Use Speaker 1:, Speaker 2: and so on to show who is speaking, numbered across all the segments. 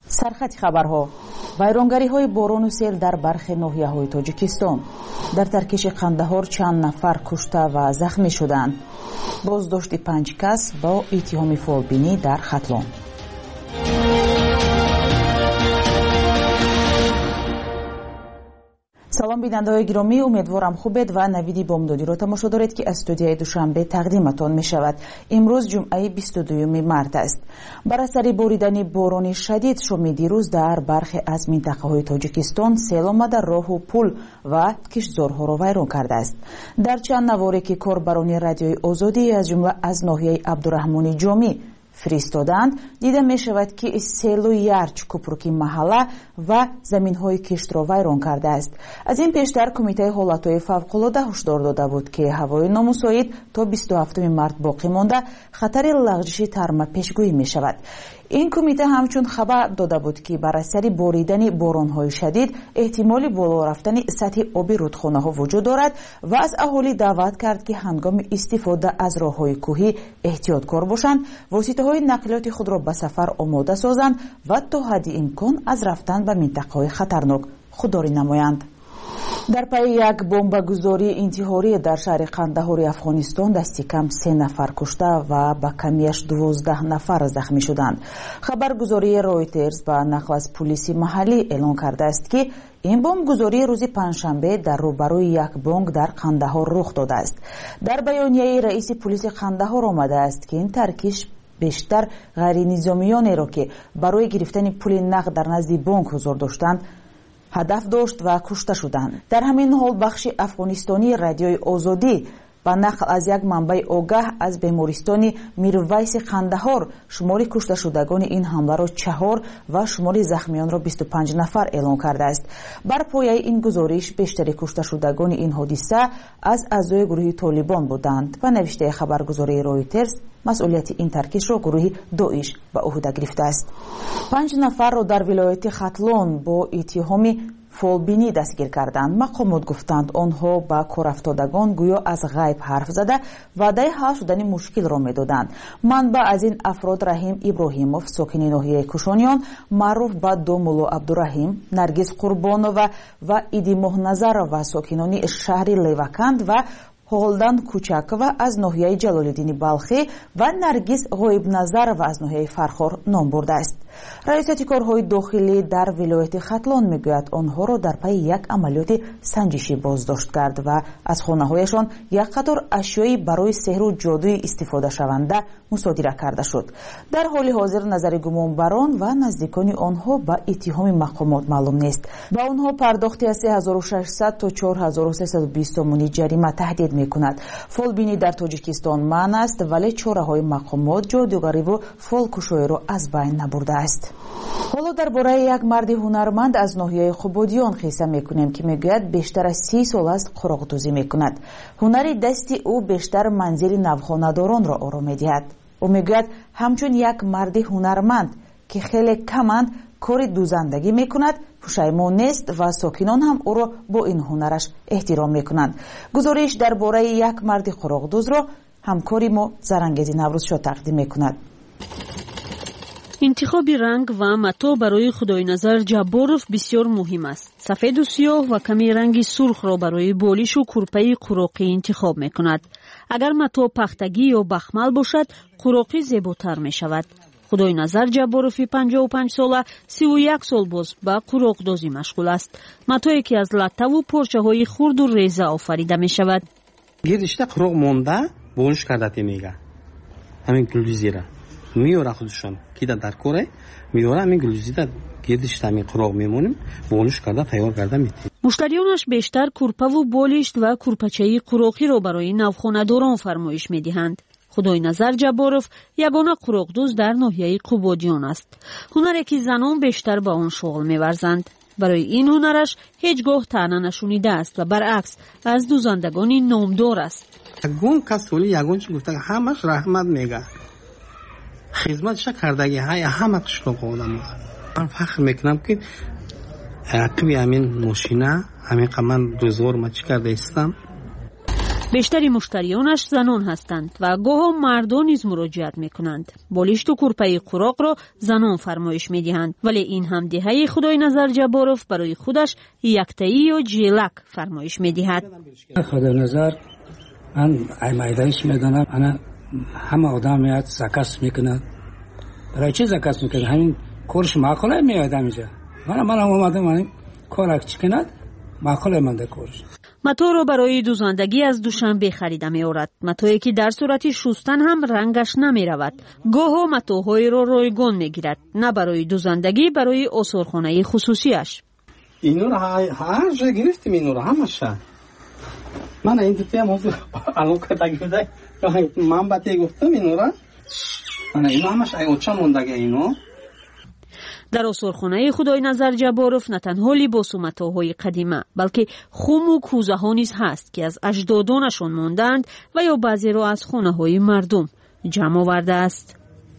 Speaker 1: سرخط خبرها وایرانگری‌های باران و سیل در برخی ناحیه‌های تاجیکستان. در ترکیش قندهار چند نفر کشته و زخمی شدند. بازداشت 5 کس با اتهام فالبینی در ختلان. سلام بیننده‌های گرامی، امیدوارم خوبید و نویدی بامدادی را تماشا دارید که از استودیوی دوشنبه تقدیمتان می شود. امروز جمعه 22 مارس است. بر اثر باریدن باران شدید شام دیروز در برخی از منطقه‌های تاجیکستان سیل آمده راه و پل و کشتزارها را ویران کرده است. در چند نواری که کاربران رادیوی آزادی از جمله از ناحیه عبدالرحمن جامی فرستادند، دیده می شود که سیل یارچ کوپروکی محله و زمین های کشت را ویران کرده است. از این پیشتر کمیته حالتهای فوق‌العاده هشدار داده بود که هوای نامساعد تا 27 مارس باقی مانده خطر لغزش ترمه پیشگویی می شود. این کمیته همچون خبر داده بود که بر اثر باریدن باران‌های شدید احتمال بالا رفتن سطح آب رودخانه‌ها وجود دارد و از اهالی دعوت کرد که هنگام استفاده از راه‌های کوهی احتیاطکار باشند، واسطه‌های نقلیات خود را به سفر آماده سازند و تا حد امکان از رفتن به منطقه‌های خطرناک خودداری نمایند. در پی یک بمبگذاری انتحاری در شهر قندهار افغانستان دستی کم 3 نفر کشته و با کمیش 12 نفر زخمی شدند. خبرگزاری رویترز با نقل از پلیس محلی اعلام کرده است که این بمبگذاری روز پنجشنبه در روبروی یک بانک در قندهار رخ داده است. در بیانیه رئیس پلیس قندهار آمده است که این ترکیش بیشتر غیر نظامیانی را که برای گرفتن پول نقد در نزد بانک حضور داشتند هدف داشت و کشته شدند. در همین حال بخش افغانستانی رادیوی آزادی با نقل از یک منبع آگاه از بیمارستان میرویس قندهار شمار کشته شدگان این حمله را 4 و شمار زخمیان را 25 نفر اعلام کرده است. بر پایه این گزارش بیشتر کشته شدگان این حادثه از اعضای گروه طالبان بودند و نوشته خبرگزاری رویترز مسئولیت این ترکیش را گروه داعش به عهده گرفته است. 5 نفر را در ولایت ختلان با اتهام فالبینی دستگیر کردند. مقامات گفتند آنها با کارافتادگان گویا از غیب حرف زده وعده حل شدن مشکل را میدادند. منبع از این افراد رحیم ابراهیموف ساکن ناحیه کوشانیان معروف به دو مولا عبدالرحیم، نرگس قربانова و ایدی مهنظرова ساکنان شهر لیوکند و هولدان کوچکова از ناحیه جلالالدین بلخی و نرگس غایبنظرova از ناحیه فرخار نام برده است. رئیست کارهای داخلی در ولایت ختلان میگوید آنها را در پی یک عملیات سنجشی بازداشت کرد و از خانه‌هایشان یک قطار اشیایی برای سحر و جادوی استفاده شونده مصادره کرده شد. در حال حاضر نظر گمانبران و نزدیکان آنها با اتهام مقامات معلوم نیست. با آنها پرداختی از 3600 تا 4320 تومانی جریمه تهدید میکند. فالبینی در تاجیکستان منع است ولی چاره‌های مقامات جادوگری و فالکشایی را از بین نبرده است. حالا درباره یک مرد هنرمند از ناحیه قبادیان قصه میکنیم که میگوید بیشتر از 30 سال است قراقدوزی میکند. هنر دستی او بیشتر منزل نوخانه‌داران را آرام میدهد. او میگوید همچون یک مرد هنرمند که خیلی کمند کار دوزندگی میکند پشیمان نیست و ساکنان هم او را با این هنرش احترام میکنند. گزارش درباره یک مرد قراقدوز را همکاری ما زرنگیزی نوروز شو تقدیم میکند.
Speaker 2: انتخاب رنگ و متو برای خداینظر جباروف بسیار مهم است. سفید و سیاه و کمی رنگ سرخ را برای بالیش و کرپه قراقی انتخاب می کند. اگر متو پختگی یا بخمل باشد، قراقی زیباتر می شود. خداینظر جباروف 55 ساله 31 سال باز با قراقدوزی مشغول است. متویی که از لطه و پارچه های خرد و ریزه آفریده می شود.
Speaker 3: گردشته قراق مونده بونش کردتی میگه. همین گلوزیره. میاره خودشان که در کاره میاره همین گلوزیده گردش همین قراق میمونیم بونش کرده تیار کرده میتیم.
Speaker 2: مشتریانش بیشتر کرپه و بالشت و کرپچه‌ای قراقی را برای نوخانه‌داران فرمایش میدهند. خداینظر جباروف یگانه قراقدوز در ناحیه قبادیان است. هنری که زنان بیشتر با آن شغل می‌ورزند. برای این هنرش هیچگاه طعنه نشونیده است و برعکس از دوزندگانی نامدار است.
Speaker 3: یگان کسولی یگان چی گفته همش رحمت میگه. خدمتش کردگی های همه قشنگ آدم. من فخر میکنم که عقبی همین ماشینه همین قمان روزگار ما چی کرده استم.
Speaker 2: بیشتری مشتریانش زنان هستند و گاه مردان نیز مراجعت میکنند. بالشت و کورپای قراق را زنان فرمایش میدهند، ولی این هم دهه خدای نظر جباروف برای خودش یکتایی یا جیلک فرمایش میدهد.
Speaker 4: خدای نظر من ایمایدایش میدانم، انا همه آدم میاد زکاس میکنند. برای چی زکاس میکنند؟ همین کورش معقوله میاد اینجا. من اومدم من کارک چیکند معقوله منده کورش.
Speaker 2: متو را برای دوزندگی از دوشنبه خریده می آورد. متویی که در صورت شستن هم رنگش نمی رود. گاه متوهای را رایگان می گیرد. نه برای دوزندگی، برای آثارخانه خصوصیش.
Speaker 3: اینو را هر جا گرفتیم، اینو را همش. من این دیدم از الان کتاگیده من باتی گفتم اینو را. من اینو همش اوچا موندگه اینو.
Speaker 2: در آثارخانه خدای نظر جباروف نه تنها لباس و متاعهای قدیمه، بلکه خم و کوزه ها نیز هست که از اجدادانشان ماندند و یا بعضی را از خانه های مردم جمع آورده است.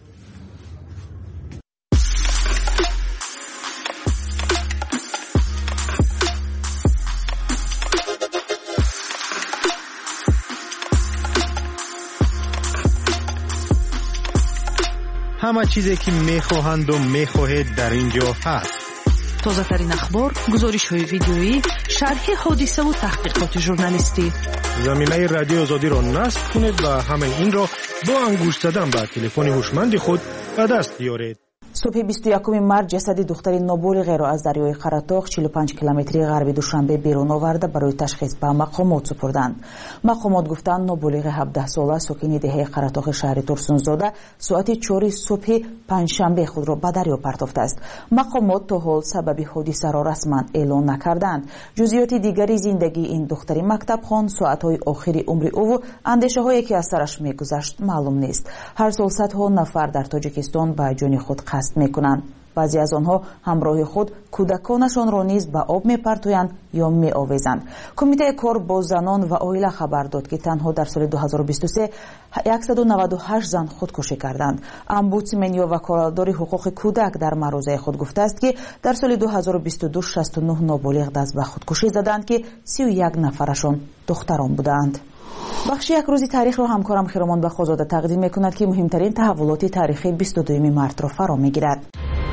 Speaker 5: همه چیزی که میخواهند و میخواهید در اینجا هست.
Speaker 6: تازه ترین اخبار، گزارش های ویدیویی، شرح حادثه و تحقیقات ژورنالیستی.
Speaker 5: زمینه رادیو آزادی را نصب کنید و همه این را با انگشت زدن به تلفن هوشمند خود به دست بیارید.
Speaker 1: صبح 21 مارس جسد دختری نابالغ را از دریای قراتاق 45 کیلومتری غربی دوشنبه بیرون آورده برای تشخیص به مقامات سپردند. مقامات گفتند نابالغ 17 ساله ساکن دهه قراتاق شهر ترسونزاده ساعت 4 صبح پنجشنبه خود را به دریا پرتافته است. مقامات تا حال سبب حادثه را رسما اعلام نکردند. جزئیات دیگری زندگی این دختری مکتبخوان، ساعت‌های آخری عمر او و اندیشه‌هایی که از سرش می‌گذشت معلوم نیست. هر سال صدها نفر در تاجیکستان به جان خود قصد میکنند. بعضی از آنها همراه خود کودکانشان را نیز به آب میپرتویند یا میآویزند. کمیته کار با زنان و عائله خبر داد که تنها در سال 2023 198 زن خودکشی کردند. امبودسمن یا وکالتدار حقوق کودک در مروزه خود گفته است که در سال 2022 69 نابالغ دست به خودکشی زدند که 31 نفرشان دختران بودند. بخش یک روزی تاریخ را همکارم خیرمان بخوزاده تقدیم میکند که مهمترین تحولات تاریخی 22 مارس را فرا میگیرد.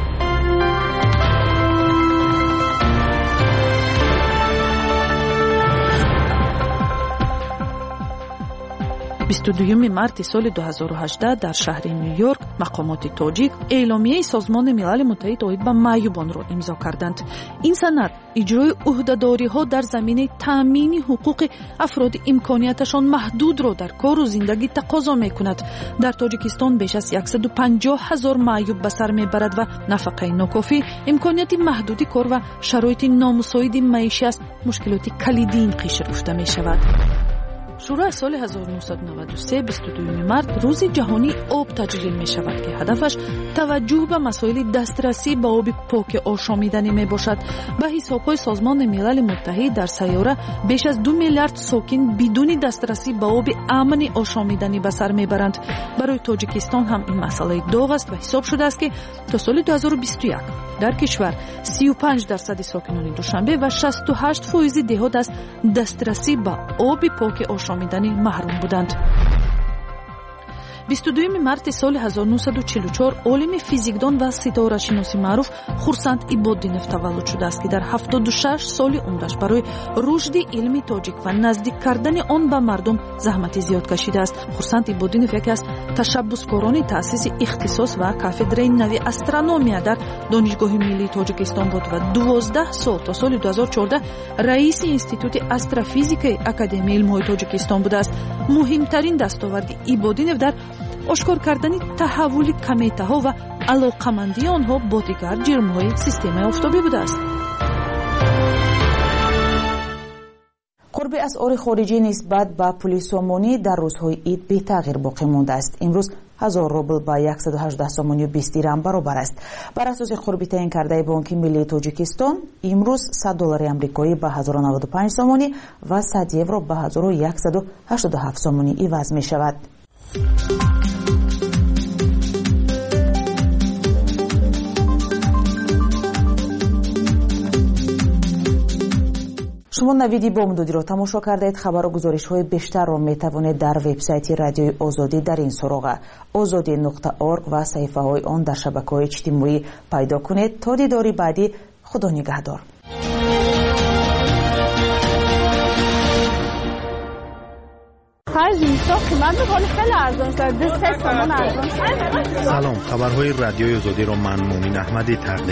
Speaker 6: 22 مارس سال 2018 در شهر نیویورک مقامات تاجیک اعلامیه سازمان ملل متحد آید به معیوبان را امضا کردند. این سند اجرای عهده‌داری‌ها در زمینه تامین حقوق افراد امکانیتشان محدود را در کار و زندگی تقاضا می‌کند. در تاجیکستان بیش از 150,000 معیوب به سر می‌برد و نفقه ناکافی، امکانیت محدودی کار و شرایط نامساعد معیشی است مشکلات کلیدی این قشر گفته می‌شود. شورای سال 1993 22 مارس روز جهانی آب تجلیل می شود که هدفش توجه به مسائل دسترسی به آب پاک آشامیدنی می باشد. به حساب‌های سازمان ملل متحد در سیاره بیش از 2 میلیارد ساکن بدون دسترسی به آب امن آشامیدنی به سر می برند. برای تاجیکستان هم این مسئله داغ است و حساب شده است که تا سال 2021 در کشور 35% ساکنان دوشنبه و 68% دهات از دسترسی به آب پاک آشامیدنی محروم بودند. 22 مارس سال 1944 عالم فیزیکدان و ستاره‌شناسی معروف خورسند ایبادینف تولد شده است که در 76 سال عمرش برای رشد علم تاجیک و نزدیک کردن آن به مردم زحمت زیاد کشیده است. خورسند ایبادینف یکی از تشبثکاران تأسیس اختصاص و کافدره نوی استرونومیا در دانشگاه ملی تاجیکستان بود و 12 سال تا سال 2014 رئیس انستیتوت استروفیزیک اکادمی علم‌های تاجیکستان بوده است. مهمترین دستاورد ایبادینف در اشکار کردن تحول کمیته ها و علاقمندی آنها با دیگر جرم های سیستم آفتابی بوده است.
Speaker 1: قرب اسعار خارجی نسبت به پول سومانی در روزهای عید بی تغییر باقی مانده است. امروز 1000 روبل با 118 سومانی و 20 درهم برابر است. بر اساس قربی تعیین کرده بانک ملی تاجیکستان امروز 100 دلار آمریکایی با 1095 سومانی و 100 یورو با 1187 سومانی عوض می شود. شما نویدی بامدادی رو تماشا کردید. خبر و گزارش های بیشتر رو میتوانید در وبسایت رادیوی آزادی در این سراغ azadi.org و صفحه های آن در شبکه‌های اجتماعی پیدا کنید. تا دیداری بعدی، خدا نگهدار.
Speaker 5: سلام، خبرهای رادیوی آزادی را من مومن احمدی تقدیم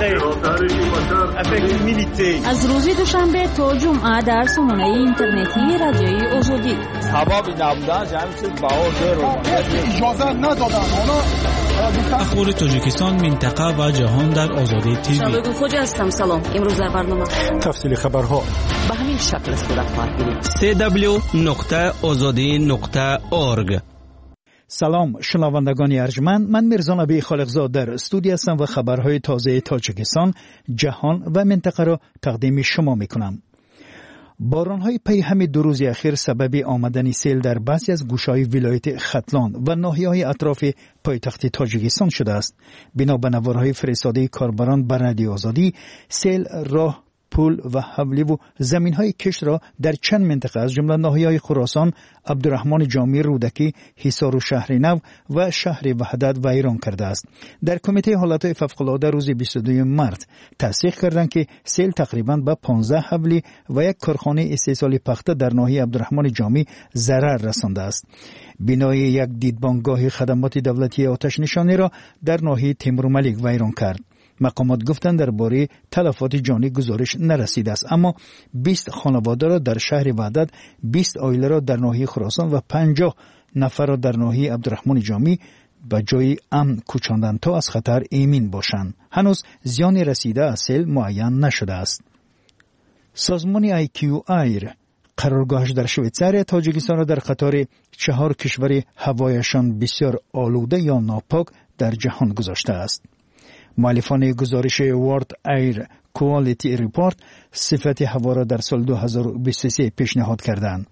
Speaker 5: می‌کنم.
Speaker 2: از روز دوشنبه تا جمعه در سامانه اینترنتی رادیوی آزادی.
Speaker 7: سبب نبودن جمع چیز اجازه ندادن.
Speaker 8: اخبار تاجیکستان، منطقه و جهان در آزادی تیوی.
Speaker 9: شبگون خوجا هستم. سلام. امروز در برنامه
Speaker 5: تفصیل خبرها
Speaker 9: به همین شکل صورت خواهد گرفت.
Speaker 8: www.azadi.org.
Speaker 10: سلام شنوندگان ارجمند، من میرزا نبی خالقزاد در استودیو هستم و خبرهای تازه تاجیکستان، جهان و منطقه را تقدیم شما میکنم. بارانهای پی همین 2 روز اخیر سبب آمدن سیل در بعضی از گوشه‌های ولایت ختلان و ناحیه‌های اطراف پایتخت تاجیکستان شده است. بنا به نوارهای فرستاده کاربران بر رادیو آزادی، سیل راه، پول و حولی و زمین‌های کشت را در چند منطقه از جمله ناحیه‌های خراسان، عبدالرحمن جامی رودکی، حصار و شهر نو و شهر وحدت ویران کرده است. در کمیته حالت‌های فوق‌العاده روز 22 مارس تصدیق کردند که سیل تقریباً به 15 حولی و یک کارخانه استحصال پخته در ناحیه عبدالرحمن جامی ضرر رسانده است. بنای یک دیدبانگاه خدمات دولتی آتش نشانی را در ناحیه تیمورملک ویران کرد. مقامات گفتند درباره تلفات جانی گزارش نرسیده است، اما 20 خانواده را در شهر وحدت، 20 عائله را در ناحیه خراسان و 50 نفر را در ناحیه عبدالرحمن جامی به جای امن کوچاندند تا از خطر ایمن باشند. هنوز زیان رسیده از سیل معین نشده است. سازمان ایکیو ایر قرارگاهش در شویتزاریا تاجیکستان را در قطار 4 کشور هوایشان بسیار آلوده یا ناپاک در جهان گذاشته است. مؤلفان گزارش ورلد ایر کوالیتی ریپورت صفت هوا را در سال 2023 پیشنهاد کردند.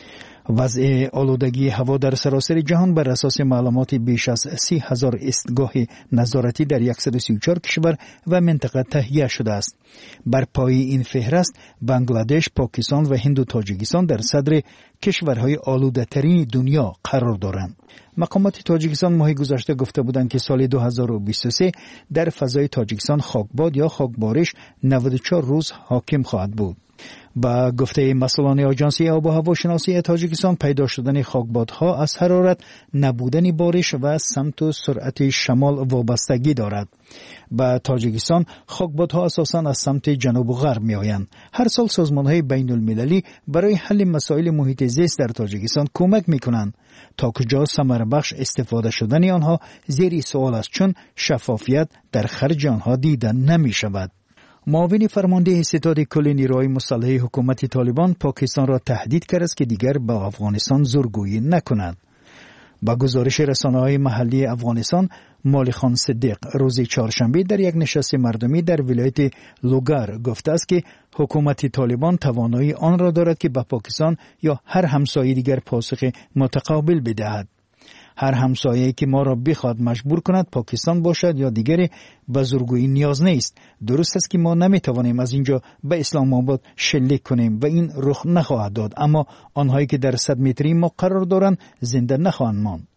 Speaker 10: وضع آلودگی هوا در سراسر جهان بر اساس معلومات بیش از 30,000 ایستگاه نظارتی در 134 کشور و منطقه تهیه شده است. بر پای این فهرست بنگلادش، پاکستان و هند و تاجیکستان در صدر کشورهای آلوده ترین دنیا قرار دارند. مقامات تاجیکستان ماه گذشته گفته بودند که سال 2023 در فضای تاجیکستان خاکباد یا خاکبارش 94 روز حاکم خواهد بود. با گفته مسئولان آژانس آب و هوا شناسی تاجیکستان، پیدا شدن خاکبادها از حرارت، نبودن بارش و سمت و سرعت شمال وابستگی دارد. با تاجیکستان خاکبادها اساساً از سمت جنوب و غرب می آیند. هر سال سازمان‌های بین المللی برای حل مسائل محیط زیست در تاجیکستان کمک می کنند. تا کجا ثمره بخش استفاده شدن آنها زیر سوال است، چون شفافیت در خرج آنها دیده نمی شود. معاون فرمانده ستاد کل نیروهای مسلح حکومت طالبان پاکستان را تهدید کرد است که دیگر به افغانستان زورگویی نکند. با گزارش رسانه‌های محلی افغانستان، مالخان صدیق روز چهارشنبه در یک نشست مردمی در ولایت لوگار گفته است که حکومت طالبان توانایی آن را دارد که به پاکستان یا هر همسایه دیگر پاسخ متقابل بدهد. هر همسایه‌ای که ما را بخواد مجبور کند پاکستان باشد یا دیگری، به زورگویی نیاز نیست. درست است که ما نمیتوانیم از اینجا به اسلام آباد شلیک کنیم و این رخ نخواهد داد، اما آنهایی که در 100 متری ما قرار دارند زنده نخواهند ماند.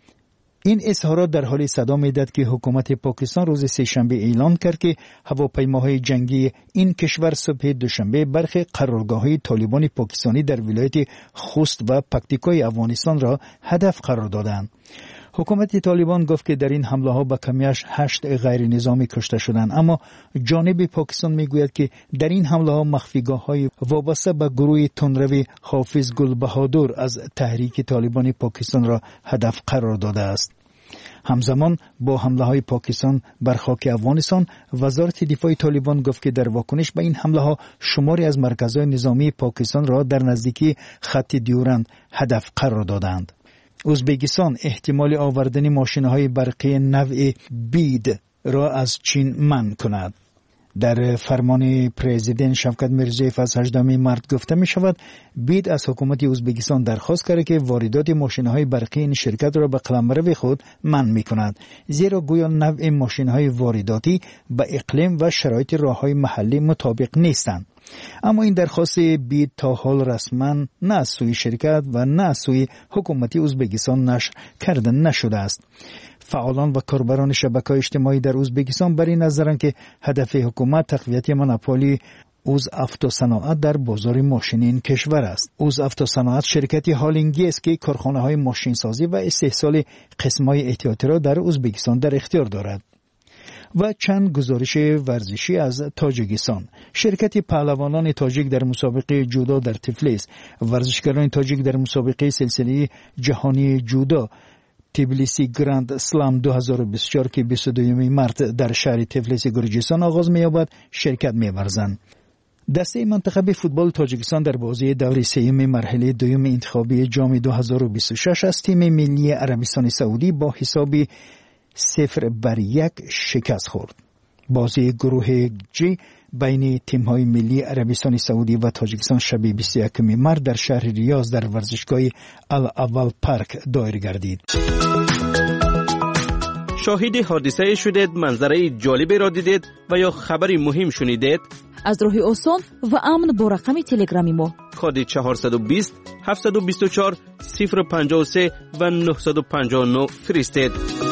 Speaker 10: این اظهارات در حال صدا می‌دهد که حکومت پاکستان روز سه‌شنبه اعلام کرد که هواپیماهای جنگی این کشور صبح دوشنبه برخی قرارگاه‌های طالبان پاکستانی در ولایت خوست و پکتیکای افغانستان را هدف قرار دادند. حکومت طالبان گفت که در این حمله ها به کمیش 8 غیر نظامی کشته شدند، اما جانب پاکستان میگوید که در این حمله ها مخفیگاه های وابسته به گروه تندروی حافظ گل بهادر از تحریک طالبان پاکستان را هدف قرار داده است. همزمان با حمله های پاکستان بر خاک افغانستان، وزارت دفاع طالبان گفت که در واکنش به این حمله ها شماری از مرکزهای نظامی پاکستان را در نزدیکی خط دیورند هدف قرار دادند. ازبکستان احتمال آوردن ماشین‌های برقی نوع بید را از چین منع کند. در فرمان پرزیدنت شوکت میرزیف از 18 مارس گفته می شود بید از حکومت ازبکستان درخواست کرده که واردات ماشین‌های برقی این شرکت را به قلمرو خود منع می کند، زیرا گویا نوع ماشین‌های وارداتی به اقلیم و شرایط راه‌های محلی مطابق نیستند. اما این درخواست بید تا حال رسما نه از سوی شرکت و نه از سوی حکومت ازبکستان نشر کرده نشده است. فعالان و کاربران شبکه‌های اجتماعی در ازبکستان بر این نظرند که هدف حکومت تقویت مونوپولی اوزافتوصناعت در بازار ماشین این کشور است. اوزافتوصناعت شرکتی هالندی است که کارخانه‌های ماشینسازی و استحصال قسم‌های احتیاطی را در ازبکستان در اختیار دارد. و چند گزارش ورزشی از تاجیکستان. شرکت پهلوانان تاجیک در مسابقه جودو در تفلیس، ورزشکاران تاجیک در مسابقه سلسله جهانی جودو تبلیسی گراند اسلام 2024 که 22 مارس در شهر تفلیس گرجستان آغاز می‌یابد شرکت می‌ورزند. دسته منتخب فوتبال تاجیکستان در بازی دور سوم مرحله دوم انتخابی جام 2026 از تیم ملی عربستان سعودی با حساب 0-1 شکست خورد. بازی گروه جی بین تیم‌های ملی عربستان سعودی و تاجیکستان شب 21 مارس در شهر ریاض در ورزشگاه الاول پارک دایر گردید.
Speaker 11: شاهد حادثه شدید، منظره جالبی را دیدید و یا خبری مهم شنیدید؟
Speaker 6: از راه آسان و امن با رقم تلگرامی ما
Speaker 11: کد 420 724 053 و 959 فرستید.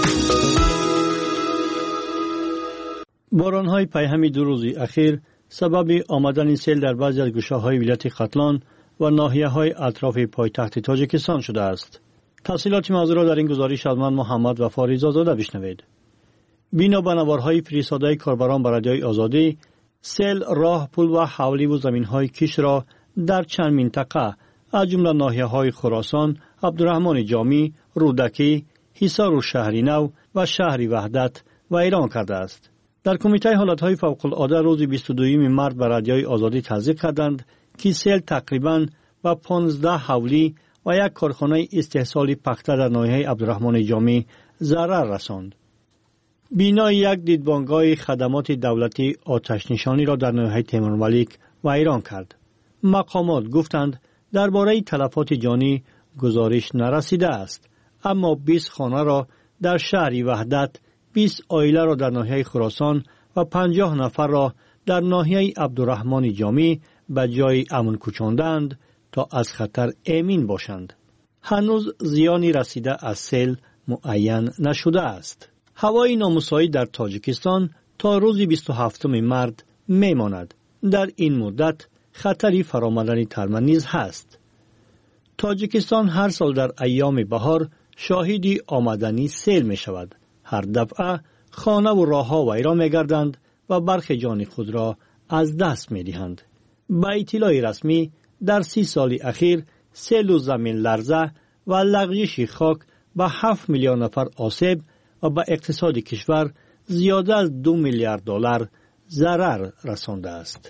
Speaker 12: باران‌های پیهمی 2 روز اخیر سبب آمدن سیل در بعضی از گوشه‌های ولایت ختلان و ناحیه‌های اطراف پایتخت تاجیکستان شده است. تفصیلات موضوع را در این گزارش از من محمد و فاریز آزاده بشنوید. بنا به نوارهای فرستاده کاربران به رادیوی آزادی، سیل راه، پل و حولی و زمین‌های کش را در چند منطقه از جمله ناحیه‌های خراسان، عبدالرحمن جامی، رودکی، حصار و شهر نو و شهر وحدت ویران کرده است. در کمیته حالتهای فوق‌العاده روز 22 مارس به رادیوی آزادی تصدیق کردند که سیل تقریباً به 15 حولی و یک کارخانه استحصال پخته در ناحیه عبدالرحمن جامی ضرر رساند. بنا یک دیدبانگاه خدمات دولتی آتش نشانی را در ناحیه تیمورملیک ویران کرد. مقامات گفتند درباره تلفات جانی گزارش نرسیده است، اما 20 خانه را در شهر وحدت، 20 عائله را در ناحیه خراسان و 50 نفر را در ناحیه عبدالرحمن جامی به جای امن کوچاندند تا از خطر امین باشند. هنوز زیانی رسیده از سیل معین نشده است. هوای نامساعد در تاجیکستان تا روز 27 مارس میماند. در این مدت خطری فرآمدن ترمه نیز هست. تاجیکستان هر سال در ایام بهار شاهدی آمدنی سیل می شود. هر دفعه خانه و راه‌ها ویران می‌گردند و برخی جان خود را از دست می‌دهند. با اطلاع رسمی در 30 سال اخیر سیل و زمین لرزه و لغزش خاک به 7 میلیون نفر آسیب و به اقتصاد کشور زیاده از 2 میلیارد دلار ضرر رسانده است.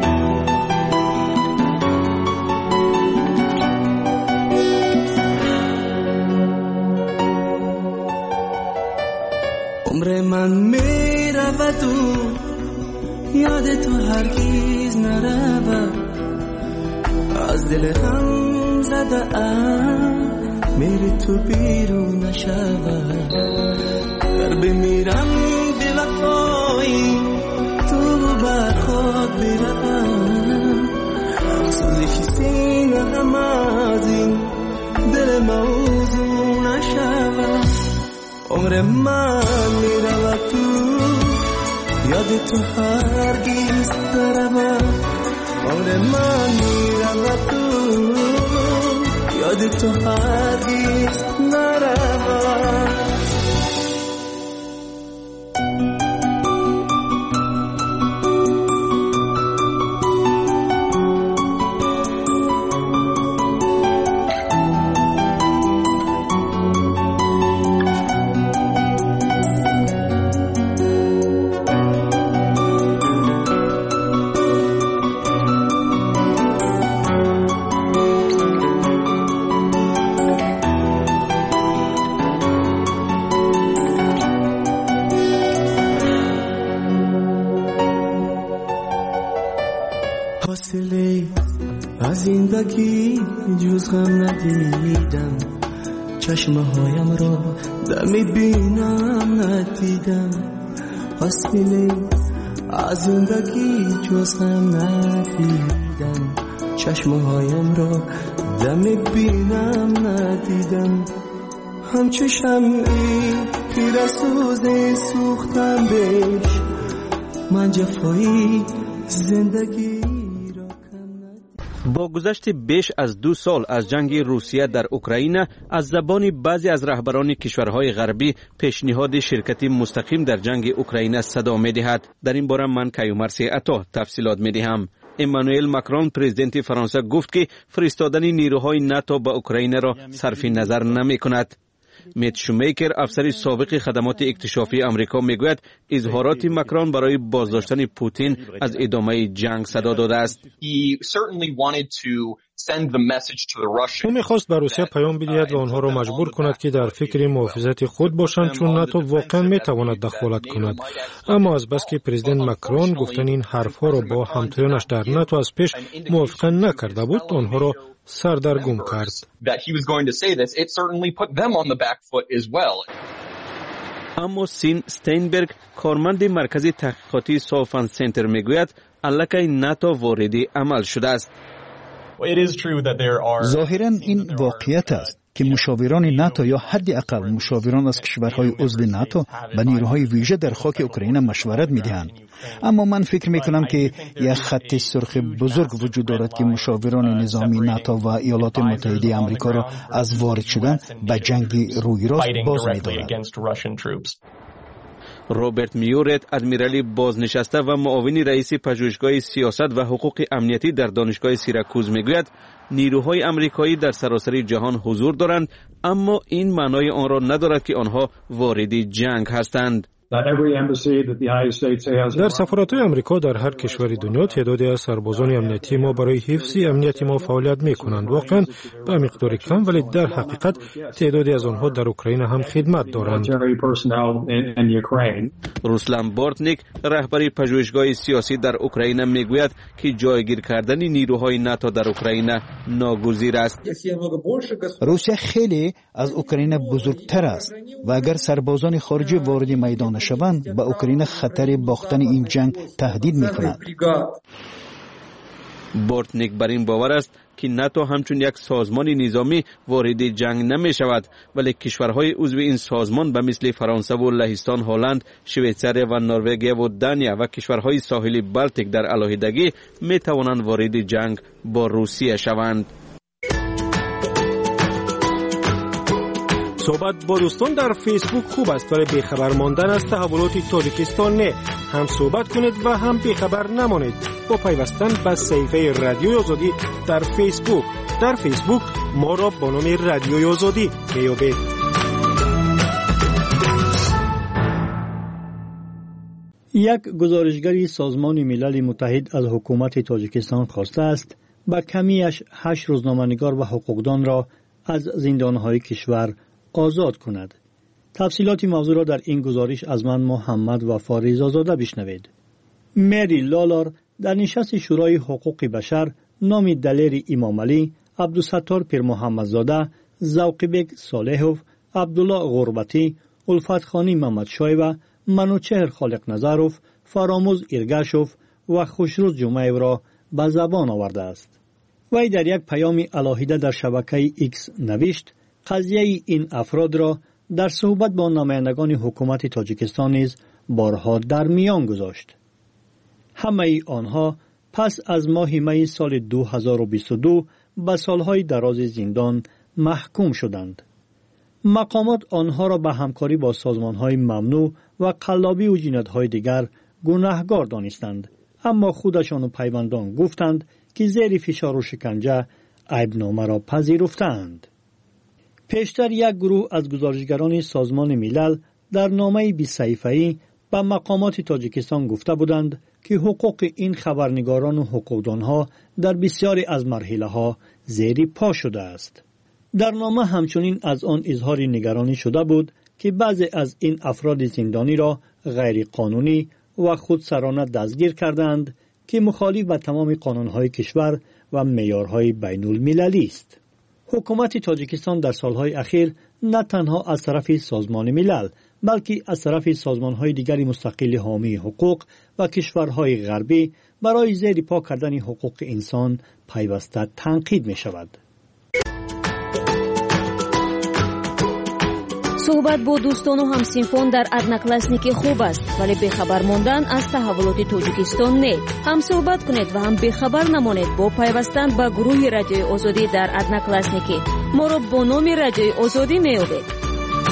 Speaker 13: عمر من میرود و یاد تو هرگز نرود، از دل هم زده ام میری تو بیرون نشود. در بمیرم به وفایی تو بر خود برم، سوزش سینه هم از این دل موضوع نشود. عمر من میرود تو یاد تو هرگز نرود. عمر من میرود تو یاد تو هرگز نرود. فاصله از زندگی جز غم ندیدم، چشمه هایم را در میبینم ندیدم. فاصله از زندگی جز غم ندیدم چشمهایم را دم بینم ندیدم همچو شمعی پیر سوزی سوختم بهش من جفایی زندگی
Speaker 11: با گذشت بیش از 2 سال از جنگ روسیه در اوکراین از زبان بعضی از رهبران کشورهای غربی پیشنهاد شرکت مستقیم در جنگ اوکراین صدا می‌دهد. در این باره من کیومرث عطا تفصیلات می‌دهم. امانوئل ماکرون پرزیدنت فرانسه گفت که فرستادن نیروهای ناتو به اوکراین را صرف نظر نمی‌کند. میت شومیکر افسر سابق خدمات اکتشافی آمریکا میگوید اظهارات ماکرون برای بازداشتن پوتین از ادامه جنگ صدا داده است.
Speaker 5: او میخواست به روسیه پیام بدهد و آنها را مجبور کند که در فکر محافظت خود باشند چون ناتو واقعا میتواند دخالت کند. اما از بس که پرزیدنت ماکرون گفتن این حرفها را با همتایانش در ناتو از پیش موافقه نکرده بود آنها را سردرگم کرد.
Speaker 11: اما سین استینبرگ کارمند مرکز تحقیقاتی سوفن سنتر میگوید الکی ناتو وارد عمل شده است.
Speaker 10: ظاهراً این واقعیت است که مشاوران ناتو یا حداقل مشاوران از کشورهای عضو ناتو به نیروهای ویژه در خاک اوکراین مشورت می‌دهند. اما من فکر می‌کنم که یک خط سرخ بزرگ وجود دارد که مشاوران نظامی ناتو و ایالات متحده آمریکا را از وارد شدن به جنگ روی راست باز می‌دارد.
Speaker 11: روبرت میورت ادمیرالی بازنشسته و معاون رئیس پژوهشگاه سیاست و حقوق امنیتی در دانشگاه سیراکوز میگوید نیروهای آمریکایی در سراسر جهان حضور دارند اما این معنای آن را ندارد که آنها وارد جنگ هستند.
Speaker 5: در سفارت‌های آمریکا در هر کشور دنیا تعدادی از سربازان امنیتی ما برای حفظ امنیت ما فعالیت می‌کنند. واقعاً به مقدار کم ولی در حقیقت تعدادی از آنها در اوکراین هم خدمت دارند.
Speaker 11: روسلان بورتنیک رهبر پژوهشگاه سیاسی در اوکراین میگوید که جایگیر کردن نیروهای ناتو در اوکراین ناگزیر است.
Speaker 10: روسیه خیلی از اوکراین بزرگتر است و اگر سربازان خارجی وارد میدان شوند به اوکراین خطر باختن این جنگ تهدید می‌کند.
Speaker 11: بورتنیک بر این باور است که ناتو همچون یک سازمان نظامی وارد جنگ نمی شود ولی کشورهای عضو این سازمان به مثل فرانسه و لهستان، هلند، شویتزار و نروژ و دانیا و کشورهای ساحلی بالتیک در علیحدگی می توانند وارد جنگ با روسیه شوند.
Speaker 5: صحبت با دوستان در فیسبوک خوب است ولی بیخبر ماندن از تحولات تاجیکستان نه. هم صحبت کنید و هم بیخبر نمانید با پیوستن به صفحه رادیوی آزادی در فیسبوک. در فیسبوک ما را با نام رادیوی آزادی میابید.
Speaker 12: یک گزارشگری سازمان ملل متحد از حکومت تاجیکستان خواسته است با کمیش 8 روزنامه‌نگار و حقوقدان را از زندانهای کشور آزاد کند. تفصیلات موضوع را در این گزارش از من محمد وفا رضازاده بشنوید. مری لالار در نشست شورای حقوق بشر نام دلیر امام علی، عبدالستار پیر محمدزاده، ذوقبک صالحوف، عبدالله غربتی، الفت خانی محمد شایو، منوچهر خالق نظروف، فراموز ایرگاشوف و خوشروز جمعیو را به زبان آورده است. وی در یک پیام علاهیده در شبکه ایکس نوشت قضیه این افراد را در صحبت با نمایندگان حکومت تاجیکستان نیز بارها در میان گذاشت. همه آنها پس از ماه می سال 2022 به سالهای دراز زندان محکوم شدند. مقامات آنها را به همکاری با سازمانهای ممنوع و قلابی و جنایت‌های دیگر گناهکار دانستند، اما خودشان و پیوندان گفتند که زیر فشار و شکنجه عیبنامه را پذیرفتند. پیشتر یک گروه از گزارشگران سازمان ملل در نامه 20 صفحه‌ای به مقامات تاجیکستان گفته بودند که حقوق این خبرنگاران و حقوقدانها در بسیاری از مرحله‌ها زیر پا شده است. در نامه همچنین از آن اظهار نگرانی شده بود که بعضی از این افراد زندانی را غیر قانونی و خودسرانه دستگیر کردند که مخالف با تمام قانون‌های کشور و معیارهای بین‌المللی است. حکومت تاجیکستان در سالهای اخیر نه تنها از طرف سازمان ملل بلکه از طرف سازمان‌های دیگری مستقل حامی حقوق و کشورهای غربی برای زیر پا کردن حقوق انسان پیوسته تنقید می‌شود.
Speaker 2: صحبت با دوستان و همسینفان در ادناکلاسنیکی خوب است، ولی بخبر ماندن از تحولات تاجیکستان نه. هم صحبت کنید و هم بخبر نمانید با پیوستن به گروه رادیوی آزادی در ادناکلاسنیکی. ما را با نام رادیوی آزادی میابید.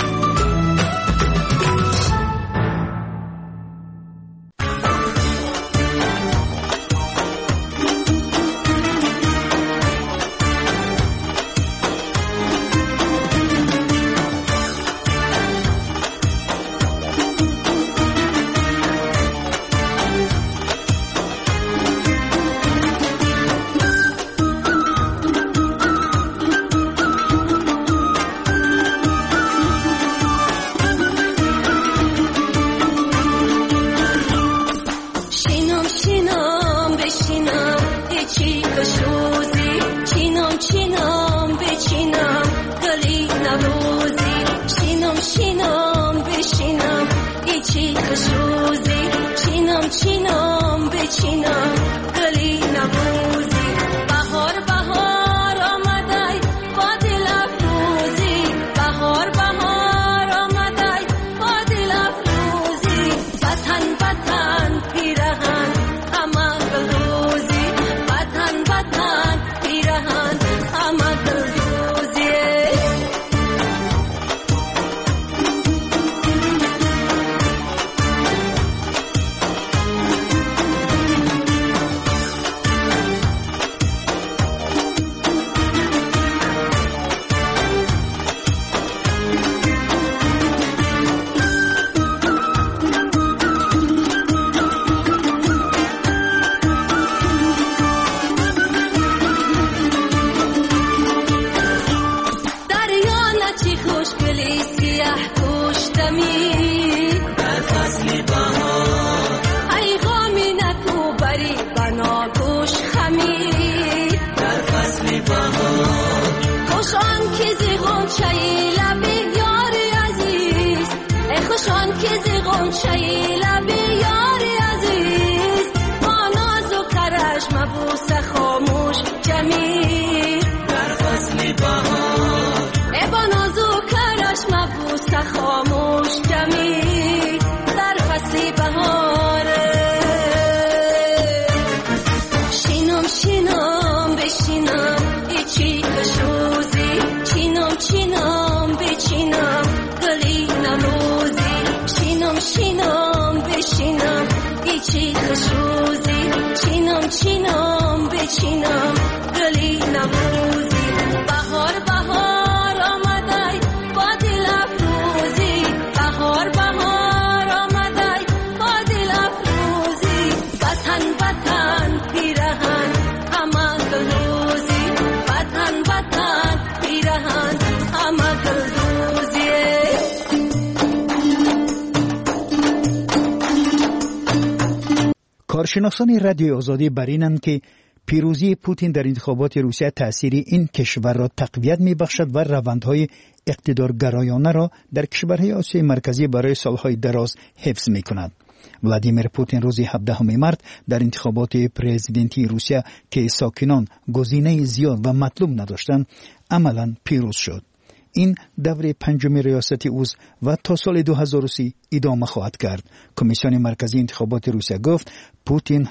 Speaker 10: کارشناسان رادیوی آزادی بر اینند که پیروزی پوتین در انتخابات روسیه تأثیر این کشور را تقویت می‌بخشد و روندهای اقتدارگرایانه را در کشورهای آسیای مرکزی برای سالهای دراز حفظ می‌کند. ولادیمیر پوتین روز 17 مارس در انتخابات پرزیدنتی روسیه که ساکنان گزینه زیاد و مطلوب نداشتند عملاً پیروز شد. این دوره پنجم ریاست اوست و تا سال 2030 ادامه خواهد کرد. کمیسیون مرکزی انتخابات روسیه گفت پوتین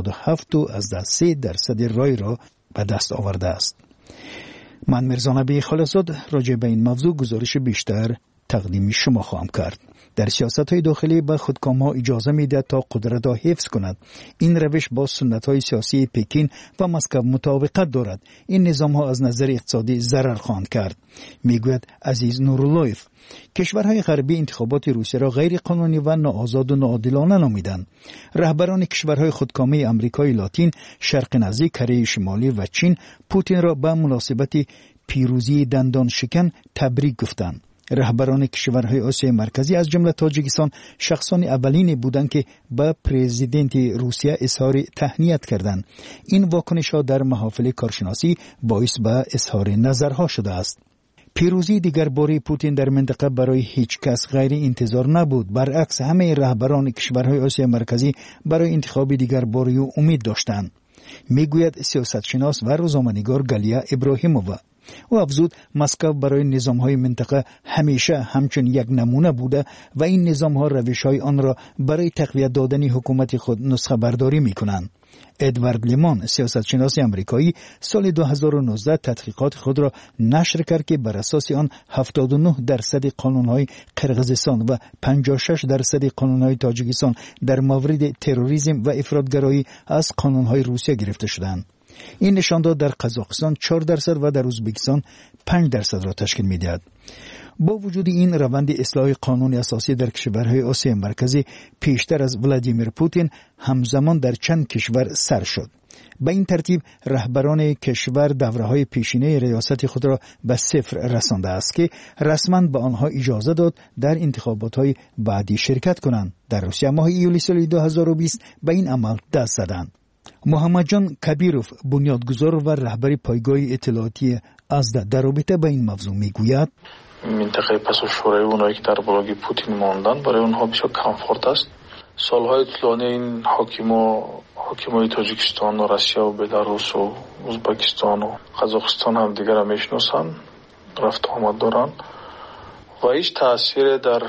Speaker 10: 87.3% رای را به دست آورده است. من میرزا نبی خالصزاد راجع به این موضوع گزارش بیشتر تقدیم شما خواهم کرد. در سیاست‌های داخلی به خودکام‌ها اجازه می‌دهد تا قدرت را حفظ کند. این روش با سنت‌های سیاسی پکین و مسکو مطابقت دارد. این نظام‌ها از نظر اقتصادی ضرر خواهند کرد. میگوید عزیز نوراللهیف. کشورهای غربی انتخابات روسیه را غیر قانونی و ناآزاد و ناعادلانه نامیدند. رهبران کشورهای خودکامه آمریکای لاتین، شرق نزدیک، کره شمالی و چین پوتین را به مناسبت پیروزی دندان شکن تبریک گفتند. رهبران کشورهای آسیای مرکزی از جمله تاجیکستان شخصان اولین بودند که به پرزیدنت روسیه اظهار تهنیت کردند. این واکنش‌ها در محافل کارشناسی باعث به اظهار نظرها شده است. پیروزی دیگر باره پوتین در منطقه برای هیچ کس غیر انتظار نبود. برعکس همه رهبران کشورهای آسیا مرکزی برای انتخاب دیگر باره امید داشتند، میگوید سیاستشناس و روزنامه‌نگار گالیا ابراهیمووا. او افزود مسکو برای نظام‌های منطقه همیشه همچون یک نمونه بوده و این نظام‌ها روش‌های آن را برای تقویت دادن حکومت خود نسخه برداری می‌کنند. ادوارد لیمان، سیاستشناس آمریکایی، سال 2019 تحقیقات خود را نشر کرد که بر اساس آن 79% قانون‌های قرقیزستان و 56% قانون‌های تاجیکستان در مورد تروریسم و افراطگرایی از قانون‌های روسیه گرفته شدند. این نشان داد در قزاقستان 4% و در ازبکستان 5% را تشکیل می‌دهد. با وجود این روند اصلاح قانون اساسی در کشورهای آسیا مرکزی پیشتر از ولادیمیر پوتین همزمان در چند کشور سر شد. به این ترتیب رهبران کشور دوره‌های پیشینه ریاست خود را به صفر رسانده است که رسما به آنها اجازه داد در انتخابات‌های بعدی شرکت کنند. در روسیه ماه ایولی سال 2020 به این عمل دست زدند. محمد جان کبیروف، بنیادگذار و رهبر پایگاه اطلاعاتی ازدا، در رابطه با این موضوع میگوید:
Speaker 14: منطقه پاساژخوری اونایی که در بلاگ پوتین ماندن برای اونها بسیار کامفورت است. سالهای طولانی این حاکمای تاجیکستان و روسیه و بلاروس و ازبکستان و قزاقستان هم دیگر را میشناسند، رفت آمد دارند و هیچ تأثیر در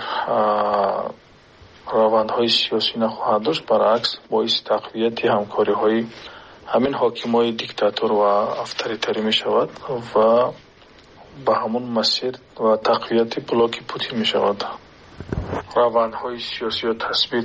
Speaker 14: روندهای سیاسی نخواهد داشت. برعکس باعث تقویت همکاری‌های همین حاکمای دیکتاتور و افطاریتری می شود و به همون مسیر و تقویت بلاک پوتین می شود. روندهای سیاسی و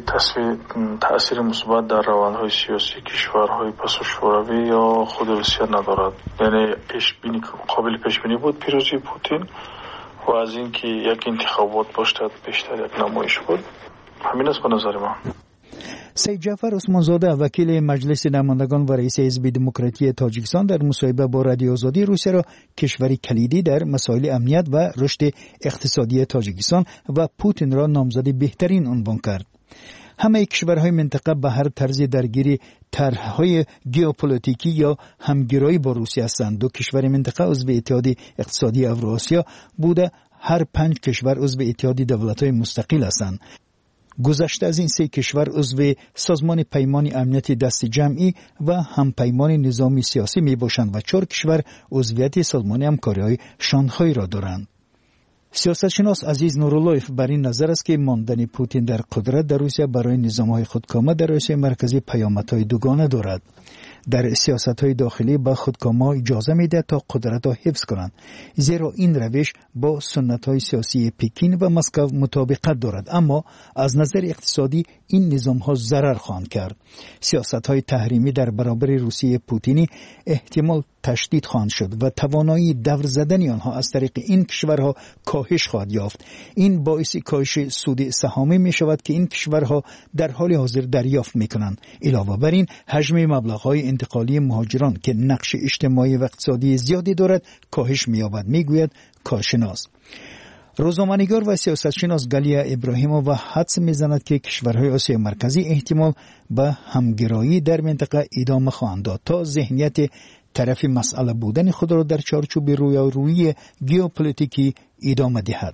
Speaker 14: تأثیر مثبت در روندهای سیاسی کشورهای پاساژخوری یا خود روسیه ندارد. یعنی قابل پیش بینی بود پیروزی پوتین و از اینکه یک انتخابات باشد بیشتر یک نمایش بود. همین است به نظر من.
Speaker 10: سید جعفر عثمانزاده، وکیل مجلس نمایندگان و رئیس حزب دموکراتی تاجیکستان، در مصاحبه با رادیو آزادی روسیه را کشوری کلیدی در مسائل امنیت و رشد اقتصادی تاجیکستان و پوتین را نامزد بهترین عنوان کرد. همه کشورهای منطقه به هر طرز درگیری طرح‌های ژئوپلیتیکی یا همگرایی با روسیه هستند. دو کشور منطقه عضو اتحاد اقتصادی اوراسیا بوده، هر 5 کشور عضو اتحاد دولت‌های مستقل هستند. گذشته از این 3 کشور عضو سازمان پیمان امنیت دست جمعی و همپیمان نظامی سیاسی می باشند و 4 کشور عضویت سازمان همکاری‌های شانگهای را دارند. سیاستشناس عزیز نوراللهیف بر این نظر است که ماندن پوتین در قدرت در روسیه برای نظام‌های خودکامه در آسیا مرکزی پیامدهای دوگانه دارد. در سیاست‌های داخلی به خودکامه اجازه می‌دهد تا قدرت را حفظ کنند، زیرا این روش با سنت‌های سیاسی پکین و مسکو مطابقت دارد، اما از نظر اقتصادی این نظام‌ها ضرر خواهند کرد. سیاست‌های تحریمی در برابر روسیه پوتینی احتمال تشدید خواهند شد و توانایی دور زدن آنها از طریق این کشورها کاهش خواهد یافت. این باعث کاهش سود سهامی می شود که این کشورها در حال حاضر دریافت می کنند. علاوه بر این حجم مبلغ‌های انتقالی مهاجران که نقش اجتماعی و اقتصادی زیادی دارد کاهش می یابد، می گوید کارشناس. روزنامه‌نگار و سیاستشناس گالیا ابراهیمووا حدس می‌زند که کشورهای آسیا مرکزی احتمال به همگرایی در منطقه ادامه خواهند داد تا ذهنیت طرف مسئله بودن خود را در چارچوب رویارویی ژئوپلیتیکی ادامه دهد.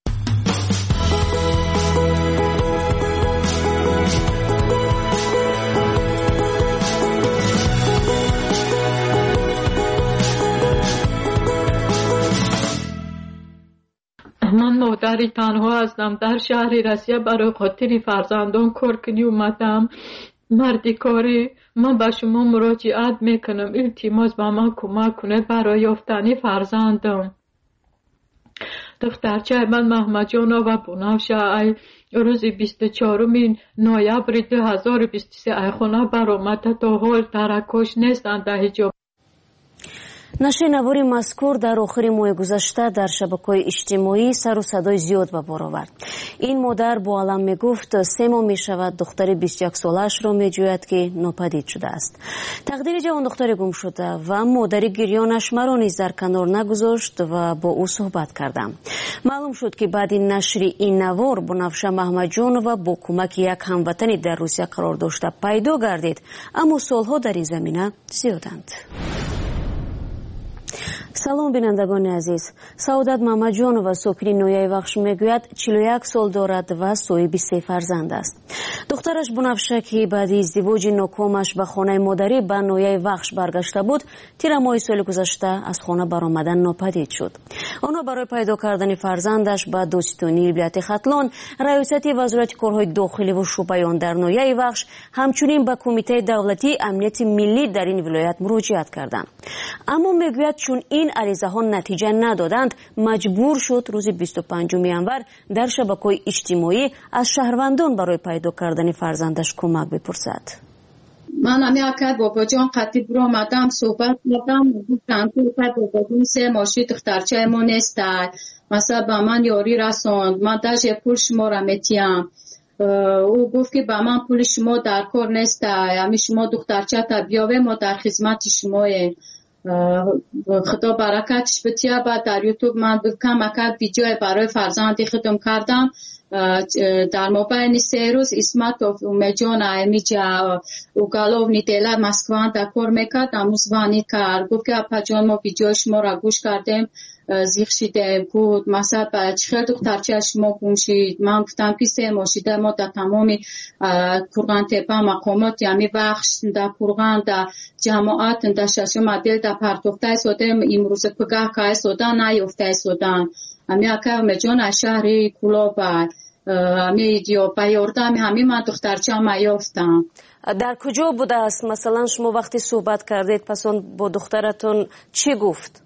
Speaker 15: من مادری تنها هستم در شهر روسیه، برای خاطر فرزندان کار کنی اومدم. مردی کاری، من به شما مراجعت میکنم التماس به من کمک کنید برای یافتن فرزندم. دخترچه من محمد جانا و بنفشه ای روز 24 نوامبر 2023 ای خانه برآمده، تا حال ترکش نیستند در حجاب.
Speaker 16: نشینواری مذکور در آخر ماه گذشته در شبکه‌های اجتماعی سر و صدای زیاد به بار آورد. این مادر با علم میگفت 3 ماه میشود دختر 21 سالش را میجوید که ناپدید شده است. تقدیر جوان دختر گم شده و مادر گریانش مرا نیز در کنار نگذاشت و با او صحبت کردم. معلوم شد که بعد نشر این نوار بنفشه محمد جان و با کمک یک هموطنی در روسیه قرار داشته پیدا گردید، اما سالها در این زمینه زیادند. салом бинандагони азиз. Саодат Мамаҷонова сокини ноҳияи Вахш мегӯяд 41 сол дорад ва соҳиби 3 фарзанд аст. духтараш Бунавша ки баъди издивоҷи нокомаш ба хонаи модарӣ ба ноҳияи Вахш баргашта буд, тира моҳи соли гузашта аз хона баромадан нопадид шуд. онҳо барои пайдо кардани фарзандаш ба достонии вилояти Хатлон, раёсати вазорати корҳои дохиливу шӯъбаён дар ноҳияи Вахш, ҳамчунин ба кумитаи давлатии амнияти миллӣ дар ин вилоят муроҷиат карданд. аммо мегӯяд чун ин аризаҳо натиҷа надоданд, маҷбур шуд рӯзи 25 январ дар шабакаҳои иҷтимоӣ аз шаҳрвандон барои пайдо кардани фарзандаш кӯмак бипурсад.
Speaker 17: من همیشه باباجان قطعی برو آمدم صحبت کردم گفتم که باباجان 3 ماشین دخترچه ما نیست مثلا با من یاری رساند من داشت پول شما را میتیم او گفت که با من پول شما در کار نیست یعنی شما دخترچه تا بیاوه ما در خدمت شماییم خدا برکتش بتیه بعد در یوتیوب من کمک ویدیو برای فرزندی خودم کردم در مابین 3 روز اسمت اومجان امیجا اوگالوف نیتیلا مسکوان در کار میکرد اموزوانی کرد گفت که اپا جان ما ویدیو شما را گوش کردیم زیخ شیده بود مثلا چخیل دخترچه شما گم شید من گفتم که 3 ماشیده ما در تمامی کرغان تپا مقامات یعنی بخش در کرغان در جماعت در ششم عدل در پرتوفته سودم امروز پگاه که سودان نیفته سودان امی اکا مجان شهری کلوبا امی دیو بیاردم همین من دخترچه ما یافتم.
Speaker 16: در کجا بوده است؟ مثلا شما وقتی صحبت کردید پس اون با دخترتون چی گفت؟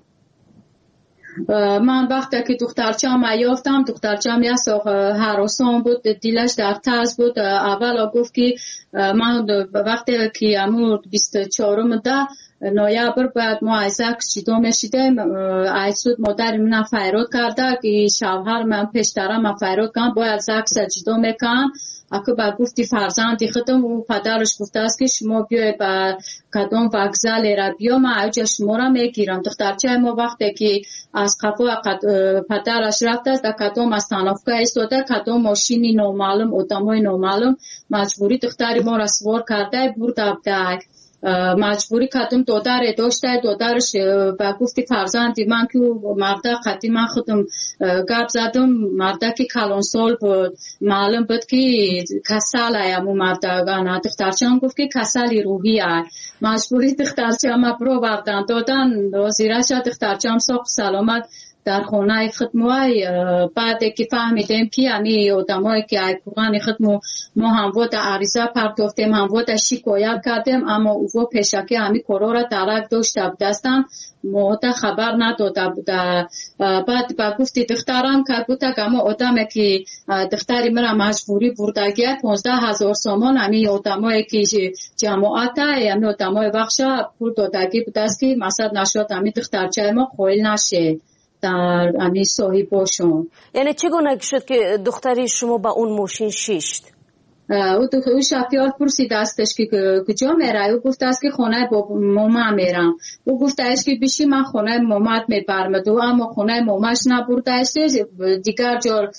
Speaker 17: من وقتی که دخترچه ما یافتم دخترچه ما هراسان بود دیلش در ترس بود اول گفت که من وقتی که امور 24 ده نویبر باید ما ایزک جدا میشیدیم ایسود مادر من فیراد کرده که شوهر من پیشتره من فیراد کنم باید زک جدا میکنم اکو با گفتی فرزندی خودم و پدرش گفته است که شما بیای با کدام وکزل را بیا من اوجه شما را میگیرم دخترچه ما وقتی که از قفا پدرش رفته است در کدام از تنافقه ایستاده کدام ماشینی نامعلوم ادامای نامعلوم مجبوری دختری ما را سوار کرده برده بده مجبوری کدوم دادر داشته دادرش با گفتی فرزندی من که مرده قدی من خودم گپ زدم مرده که کلان سال بود معلوم بود که کسل ایمو مرده دخترچه هم گفت که کسلی روحی مجبوری دخترچه هم برو بردن دادن زیرش دخترچه هم ساق سلامت در خانه خدموی بعد که فهمیدیم که همی آدمایی که ای قرآن خدمو ما هم وقت عریضه پرداختیم هم وقت شکایت کردیم اما او پیشکی همی کارا را درک داشته بودستم ما خبر نداده بوده بعد با گفتی دخترم که بوده که اما آدمی که دختری مرا مجبوری بردگیه 15,000 سامان همی آدمایی که جماعت همی آدمای بخشه پول دادگی بوده است که مثلا نشد همی دخترچه ما خویل نشه در امی صاحب باشون.
Speaker 16: یعنی چگونه شد که دختری شما با اون ماشین شیشت؟
Speaker 17: او شفیار پرسید استش که کجا میره او گفت است که خانه با ماما میرم او گفت است که بشی من خانه مامات میبرم اما خانه ماماش نبرده است دیگر جا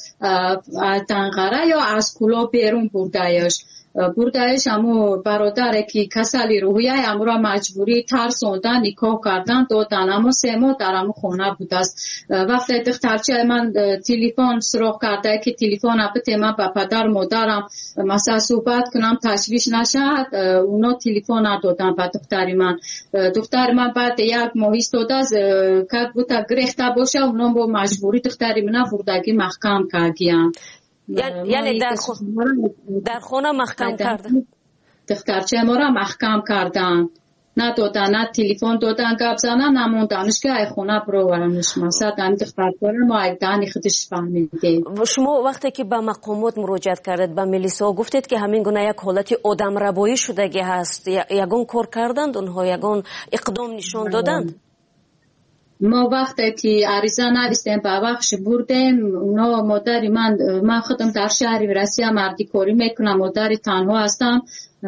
Speaker 17: تنقره یا از کلا بیرون بردهش بردهش امو برادر که کسلی روحیه امو را مجبوری ترسوندن نکاح کردن دادن اما 3 ماه در امو خانه بود است وقتی دخترچه من تلفن سراغ کرده که تلفن البته من با پدر مادرم مثلا صحبت کنم تشویش نشد اونا تلفن ندادن با دختر من بعد 1 ماه ایستاده که بود گرفته باشه اونا با مجبوری دختری من بردگی محکم کردن
Speaker 16: یعنی در خانه محکم کردن
Speaker 17: دخترچه ما را محکم کردن ندادن نه تلفن دادن گپ زدن نموندنش که ای خونه برورنش مثلا دانی دخترچه ما یک دانی خودش فهمیده.
Speaker 16: شما وقتی که به مقامات مراجعت کردید به میلیسا گفتید که همین گونه یک حالت آدم ربایی شدگی هست یگان کار کردند اونها یگان اقدام نشان دادند؟
Speaker 17: ما وقتی که عریضه نویسیم به بخش بردیم اونا مادری من خودم در شهر ورسیه مردی کاری میکنم مادری تنها هستم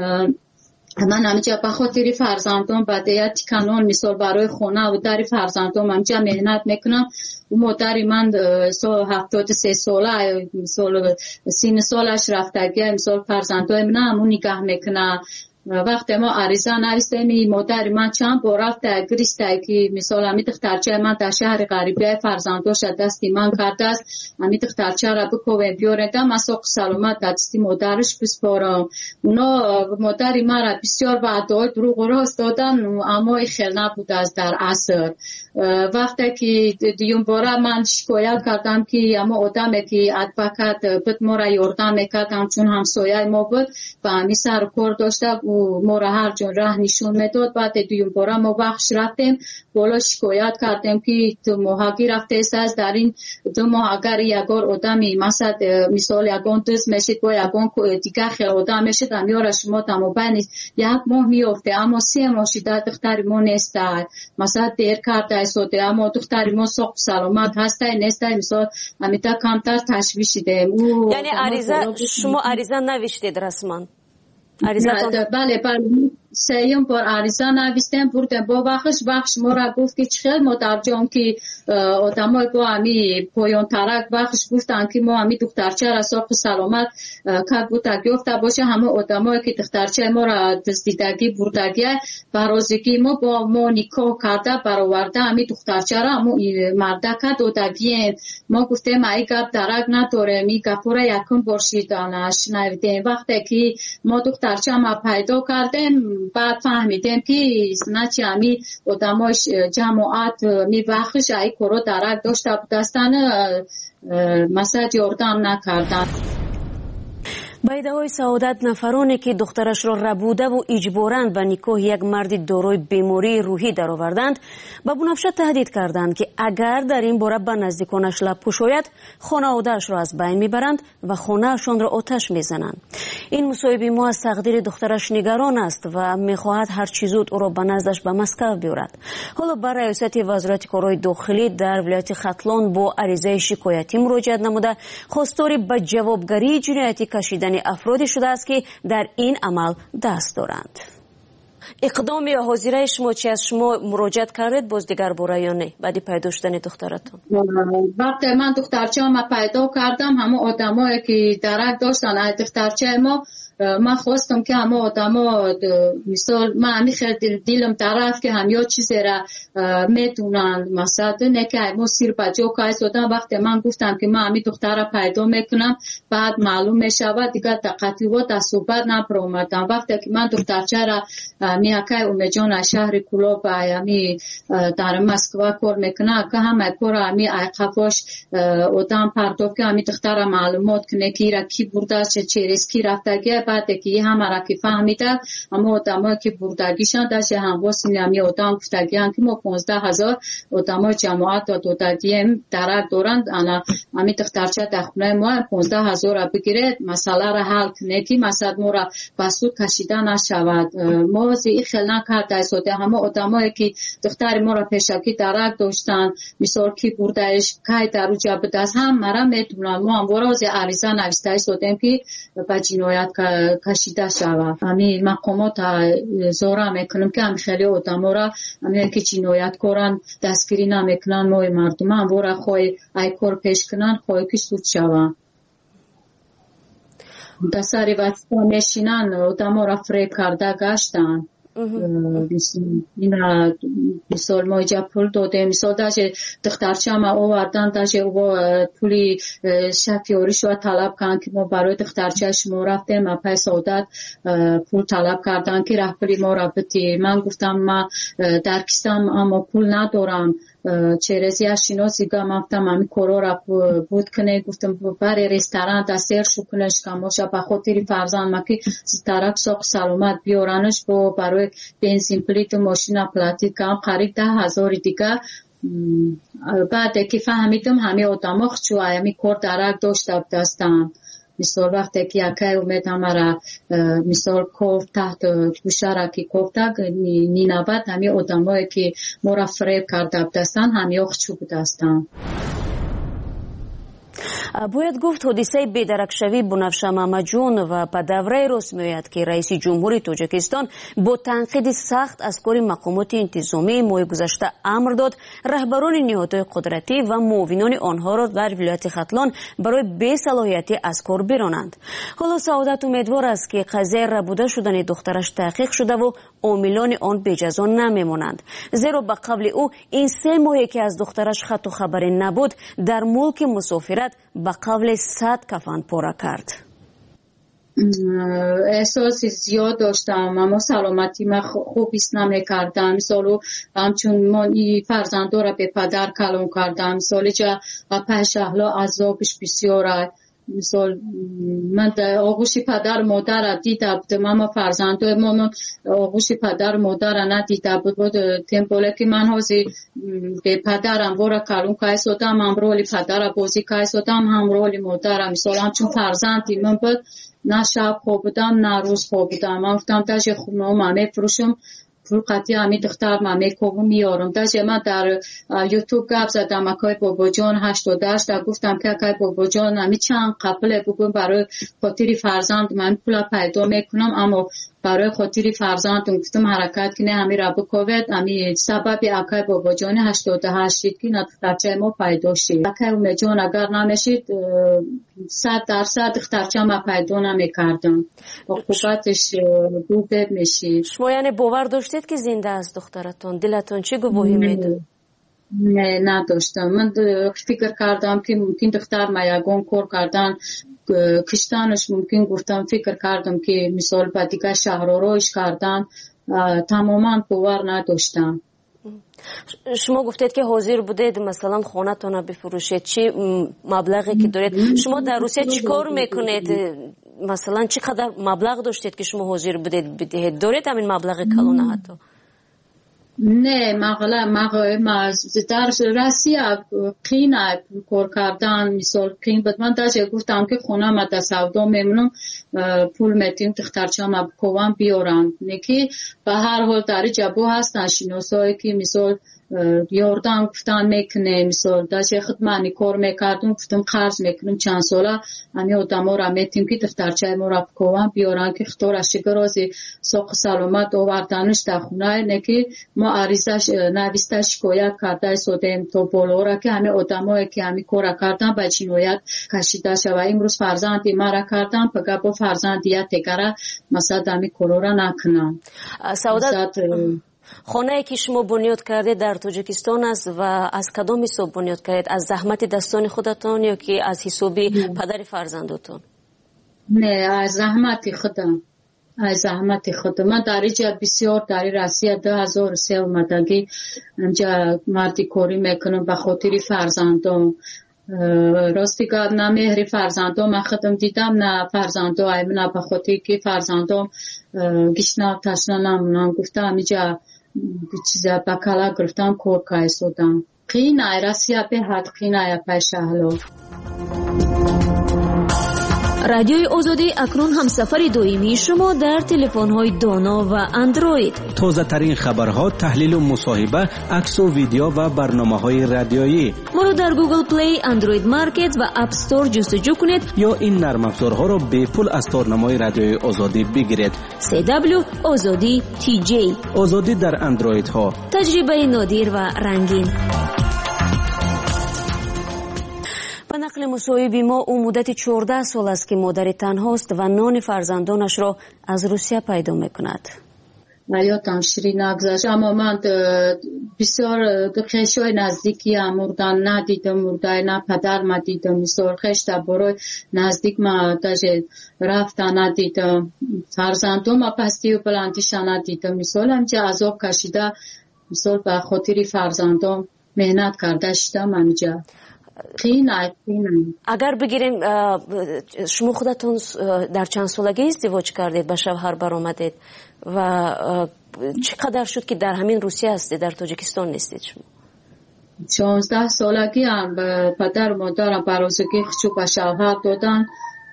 Speaker 17: من همینجا به خاطر فرزندان بعد تکنان مثال برای خونه و در فرزندان همینجا مهنت میکنم و مادری من 73 ساله مثال 30 سالش رفتگی مثال فرزندان من همون نگاه میکنه وقتی ما عریضه نویسیم مادر من چند بار رفت گریسته که مثلا امی دخترچه من در شهر غریبه فرزنداش دستی من کرده است امی دخترچه را بکوه بیارده من ساق سلامت دستی مادرش بسپارم. اونا مادر من را بسیار بعدای دروغ و راست دادن اما خیلی نبود از در عصر. وقتی که دیون باره من شکایت کردم که اما آدمی که ادوکت بود ما را یاردم میکردم چون همسایه ما بود و همی سر کار داشته و ما را هر جون راه نشون میداد. بعد دیون باره ما بخش رفتیم بالا شکایت کردیم که 2 ماهگی رفته است در این 2 ماه اگر یگار آدمی مثال یگان دز میشید با یگان دیگه خیلی آدم میشید امیار شما تمام نیست 1 ماه میافته اما 3 ماه شده دختر ما نیست مثلا دیر کرده سوده اما دختر ما ساق سلامت هسته نیست مثال امیتا کمتر تشویش ده.
Speaker 16: یعنی شما عریضه نوشتید رسما؟
Speaker 17: بله 3 بار عریضه نوشتیم بردیم با بخش ما را گفت که چخیل ما در جام که آدمای با همی پایان ترک بخش گفتن که ما همی دخترچه را ساق سلامت که بوده گفته باشه همه آدمای که دخترچه ما را دزدیدگی بردگی برازگی ما با ما نکاح کرده برآورده همی دخترچه را همون مردکه دادگی ما گفتیم ای گپ درک نداره می گپ را یکم باشید نشنویدیم. وقتی که ما دخترچه ما پیدا کردیم بعد فهمیدیم که نچه همی آدمای جماعت می بخش ای کرو درک داشته بودستن مثلا یاردم نکردن.
Speaker 16: با ادعای سعادت نفرانی که دخترش را ربوده و اجباراً به نکاح یک مرد دارای بیماری روحی درآوردند به بنفشه تهدید کردند که اگر در این باره به نزدیکانش لب پوشاید خانواده‌اش را از بین میبرند و خانه‌شان را آتش میزنند. این مصاحبه ما از تقدیر دخترش نگران است و میخواهد هر چه زود او را به نزدش به مسکو بیارد. حالا بر ریاست وزارت کارهای داخلی در ولایت ختلان با عریضه شکایتی مراجعه نموده خواستار به جوابگری جنایتی کشیدن افرادی شده است که در این عمل دست دارند. اقدام یا حاضره شما چی از شما مراجعت کردید باز دیگر باره یا نه بعد پیدا شدن دخترتون؟
Speaker 17: وقتی من دخترچه ما پیدا کردم همه آدمایی که درک داشتن دخترچه ما من خواستم که همه آدما مثال من همی خیلی دیلم طرف که همیا چیزی را میدونن مثلا نه که ما سیر بجا که ایستادن وقتی من گفتم که من همی دختر را پیدا میکنم بعد معلوم میشود دیگه دقتی و صحبت نپرومدم. وقتی که من دخترچه را میاکای اومجان شهر کلوب همی در مسکو کار میکنه که همه کار همی ایقفاش آدم پرداخت که همی دختر را معلومات کنه که را کی برده چه ریسکی رفته بعد که همه را که فهمیده اما آدمایی که بردگیشان داشته همواس همی آدم گفتگیان که ما 15,000 آدمای جماعت دادگی درک دارند همی دخترچه در خونه ما 15,000 را بگیرد مسئله را حل کنه که مثلا ما را بسود کشیده نشود. ما زی خیلی نکرده ایستاده همه آدمایی که دختر ما را پیشکی درک داشتن مثال کی بردهش که در جا بدست هم مرا میدونن ما هم وراز عریضه نوشته ایستادیم که به جنایت کشیده شود. همی مقامات زوره میکنم که هم خیلی آدم را همی که جنایت کارن دستگیری نمیکنن ما مردم هم ورا خواهی ای کار پیش کنن خواهی که سود شود. دساری وقتا میشینن آدم را فریب کرده گشتن این را مثال ما جا پول داده مثال داشته دخترچه ما آوردن داشته او پولی شفیاریش رو طلب کردن که ما برای دخترچه شما رفتیم ما پای سعادت پول طلب کردن که راه پولی ما را بتی. من گفتم ما در کیسم اما پول ندارم چه رزی اشیناسی گم افتم همی کورا را بود کنه گفتم برای رستوران دستیر شو کنش کماشا به خاطر فرزند ما که ترک ساق سلامت بیارنش با برای بنزین پلیت ماشین پلاتی کم قریب 10,000 دیگه. بعد که فهمیدم همه آدم ها چو همی کار درک داشته دستم مثال وقتی که یکی اومد همه مثال کفت تحت گوشه را که کفته نینبت همه آدم هایی که ما را فریب کرده دستن همه اخچو بدستن.
Speaker 16: باید گفت حادثه بی‌درکشوی بنفشه محمدجون و به دوره راست می‌آید که رئیس جمهوری تاجیکستان با تنقید سخت از کار مقامات انتظامی ماه گذشته امر داد رهبران نهادهای قدرتی و معاونان آنها را در ولایت ختلان برای بی‌صلاحیتی از کار برانند. حالا سعادت امیدوار است که قضیه ربوده شدن دخترش تحقیق شده و عاملان آن به جزا نمیمانند، زیرا به قول او این 3 ماهی که از دخترش خط و خبری نبود در ملک مسافرت به قول 100 کفن پاره کرد.
Speaker 17: احساسی زیاد داشتم اما سلامتی من خوب ایست نمی‌کردم. مثلا همچون من این فرزندا را به پدر کلام کردم، مثلا جا پش اهلا عذابش بسیاره. مثلا من آغوش پدر مادر را دیده بودم اما فرزندای من آغوش پدر مادر را ندیده بود. تمپوله که من حاضی به پدرم وارا کلون که ایستادم، هم رولی پدر بازی که ایستادم، هم رولی مادرم. مثلا همچون فرزندی من بود، نه شب خواب بودم نه روز خواب بودم. من گفتم تاج خونه هم میفروشم، پول قطعی همی دختر من میکوبم میارم. تاج من در یوتیوب گپ زدم اکای بابا جان 88 گفتم که اکای بابا جان همی چند قبل بگم برای خاطر فرزند من پول پیدا میکنم، اما برای خاطر فرزندم گفتم حرکت کنه همی را بکوید. همی سبب اکای بابا جان 88 که دخترچه ما پیدا شد. اکای ام جان اگر نمیشید 100% دخترچه ما پیدا نمیکردم. با خوبتش دوبه میشید.
Speaker 16: شما یعنی باور داشتید که زنده است دخترتون؟ دلتون چه گواهی میده؟
Speaker 17: نه نداشتم. من فکر کردم که ممکن دختر ما یگان کار کردن کشتنش، ممکن گفتم فکر کردم که مثال با دیگه شهرارایش کردن. تماما باور نداشتم.
Speaker 16: شما گفتید که حاضر بودید مثلا خانه تون بفروشید، چه مبلغی که دارید؟ شما در روسیه چی کار میکنید؟ مثلا چقدر مبلغ داشتید که شما حاضر بودید بدهید؟ دارید همین مبلغ کلونه حتی؟
Speaker 17: نه مغلا در روسیه قین کار کردن مثال قین بود. من داشت گفتم که خونه ما در سودا میمونم، پول میتیم دخترچه ما بکوام بیارم. نکی به هر حال در جبو هستن شناسایی که مثال یاردم گفتن میکنه، مثال داشت خدمانی کار میکردم گفتم قرض میکنم چند ساله همی آدم ها را میتیم که دخترچه ما را بکوام بیارن که خطور شگرازی ساق سلامت آوردنش در خونه. نکی ما عریضش نویسته شکایت کرده سودیم تا بالا را که همه آدم هایی که همی کار کردن به جنایت کشیده شد. و امروز فرزندی ما را کردن پگه با فرزندیت دیگره مثلا همی کار را نکنن.
Speaker 16: سعادت خانه که شما بنیاد کرده در تاجیکستان است و از کدام حساب بنیاد کردید؟ از زحمت دستان خودتون یا که از حساب پدر فرزندتون؟
Speaker 17: نه از زحمت خودم. از زحمت خودم. من در اینجا بسیار در روسیه 2003 اومدگی اینجا مردی کاری میکنم به خاطر فرزندم. راستی که نه مهر فرزندم من خودم دیدم نه فرزندم نه به خاطر که فرزندم گشنه تشنه نمونم. گفتم اینجا چیزا بکلا گرفتم کار که ایستادم. قینه روسیه به حد قینه پیش اهلا.
Speaker 2: رادیوی آزادی اکنون همسفر دائمی شما در تلفن‌های دانا و اندروید.
Speaker 11: تازه ترین خبرها، تحلیل و مصاحبه، عکس و ویدیو و برنامه‌های رادیویی.
Speaker 2: ما رو در گوگل پلی، اندروید مارکت و اپ استور جستجو کنید
Speaker 11: یا این نرم افزارها رو به پول از تارنمای رادیوی آزادی بگیرید.
Speaker 2: CW آزادی TJ.
Speaker 11: آزادی در اندروید ها.
Speaker 2: تجربه نادر و رنگین.
Speaker 16: به نقل مصاحب ما او مدت 14 سال است که مادر تنهاست و نان فرزندانش را از روسیه پیدا میکند.
Speaker 17: یادم شیرین نگذشت، اما من بسیار خیشای نزدیکی هم مردن ندیدم، مرده نه پدر ما دیدم. مثال خیش در برای نزدیک ما داشت رفتن ندیدم، فرزندم ما پستی و بلندیش ندیدم. مثال همچه عذاب کشیده، مثال به خاطر فرزندم مهنت کرده شدم همجا.
Speaker 16: اگر بگیریم شما خودتون در چند سالگی ازدواج کردید، به شوهر برآمدید و چقدر شد که در همین روسیه هستید، در تاجیکستان نیستید شما؟
Speaker 17: 16 سالگی هم پدر مادرم برازگی خچو به شوهر دادن.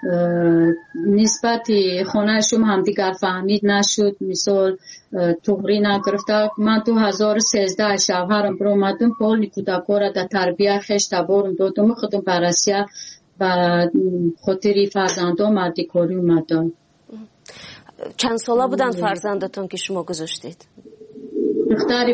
Speaker 17: نسبتی خانهشون هم دیگر فهمید نشد، مثال توغری نگرفته. من 2013 شوهرم برآمدم پول نیکودکو را در تربیه خش تبارم دادم خودم براسیه و خاطری فرزندان مردی کاری اومدم.
Speaker 16: چند ساله بودن فرزندتون که شما گذاشتید؟
Speaker 17: دختری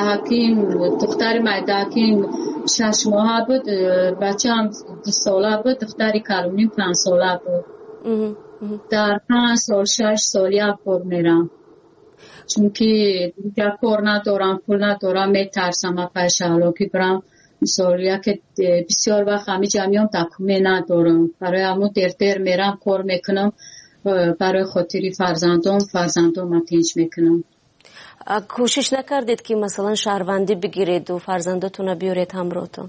Speaker 17: مایداکیم 6 ماه بود، بچه هم 2 ساله بود، دختری کلونیم 5 ساله بود. در 5 سال 6 سال یک بار میرم، چون که دیگه کار ندارم، پول ندارم، میترسم پیش علاقی برم. مثلا که بسیار وقت همی جمعیم تکمی ندارم، برای همون دیر میرم کار میکنم، برای خاطری فرزندان تنج میکنم.
Speaker 16: کوشش نکردید که مثلا شهروندی بگیرید و فرزندتون بیارید همراهتون؟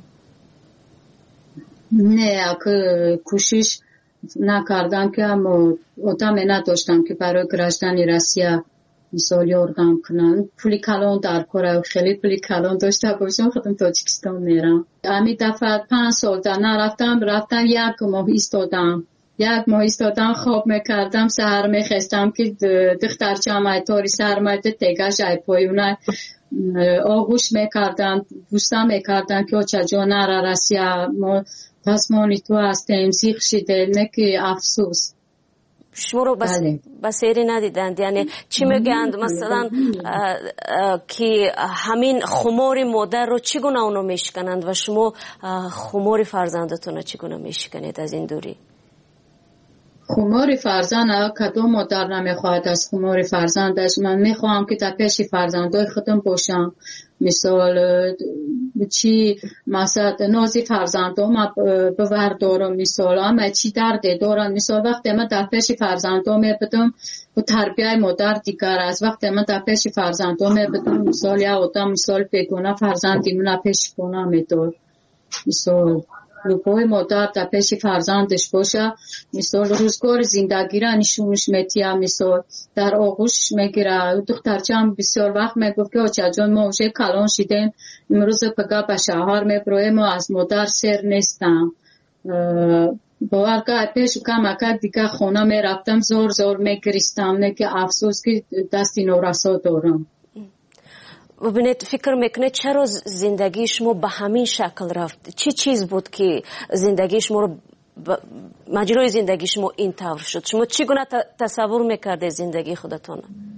Speaker 17: نه، کوشش نکردم که اما آدم نداشتم که برای گرفتن روسیه مثال یاردم کنن. پولی کلان در کار، خیلی پولی کلان داشته باشم خودم تاجیکستان میرم. امی دفعه 5 سال در نرفتم، رفتم 1 ماه ایستادم، خواب میکردم، سهر میخستم که دخترچه امایتاری سرمایده تگش ای پایونه آغوش میکردم، بوسه میکردم که اوچه جا نره رسیه، ما پس مانی تو هستیم، زیخ شده، نکی افسوس.
Speaker 16: شما رو بسیاری ندیدند، یعنی چی میگند مثلا که همین خمار مادر رو چگونه اونو میشکنند و شما خمار فرزندتون رو چگونه میشکنید از این دوری؟
Speaker 17: خمار فرزند کدوم مادر نمیخواهد از خمار فرزندش. من میخواهم که در پیش فرزندای خودم باشم، مثال چی مثلا نازی فرزندام بوردارم، مثال اما چی درد دارم، مثال وقتی من در پیش فرزندام میبدم و تربیه مادر دیگر از وقتی من در پیش فرزندام میبدم، مثال یا آدم مثال بگونه فرزندی من پیش کنم میدار، مثال لپای مادر در پیش فرزندش باشه، مثال روزگار زندگی را نشونش میتیم، مثال در آغوش میگیره. دخترچه هم بسیار وقت میگفت که آچه جان ما اوشه کلان شدیم، امروز پگه به شهر میبرویم، ما از مادر سر نیستم. باور که پیش کم اکر دیگه خونه میرفتم، زور میگریستم، نه که افسوس که دستی نورسا دارم.
Speaker 16: ببینید فکر میکنید چرا زندگی شما به همین شکل رفت؟ چی چیز بود که زندگی شما رو مجرای زندگی شما این طور شد؟ شما چگونه تصور میکرده زندگی خودتون؟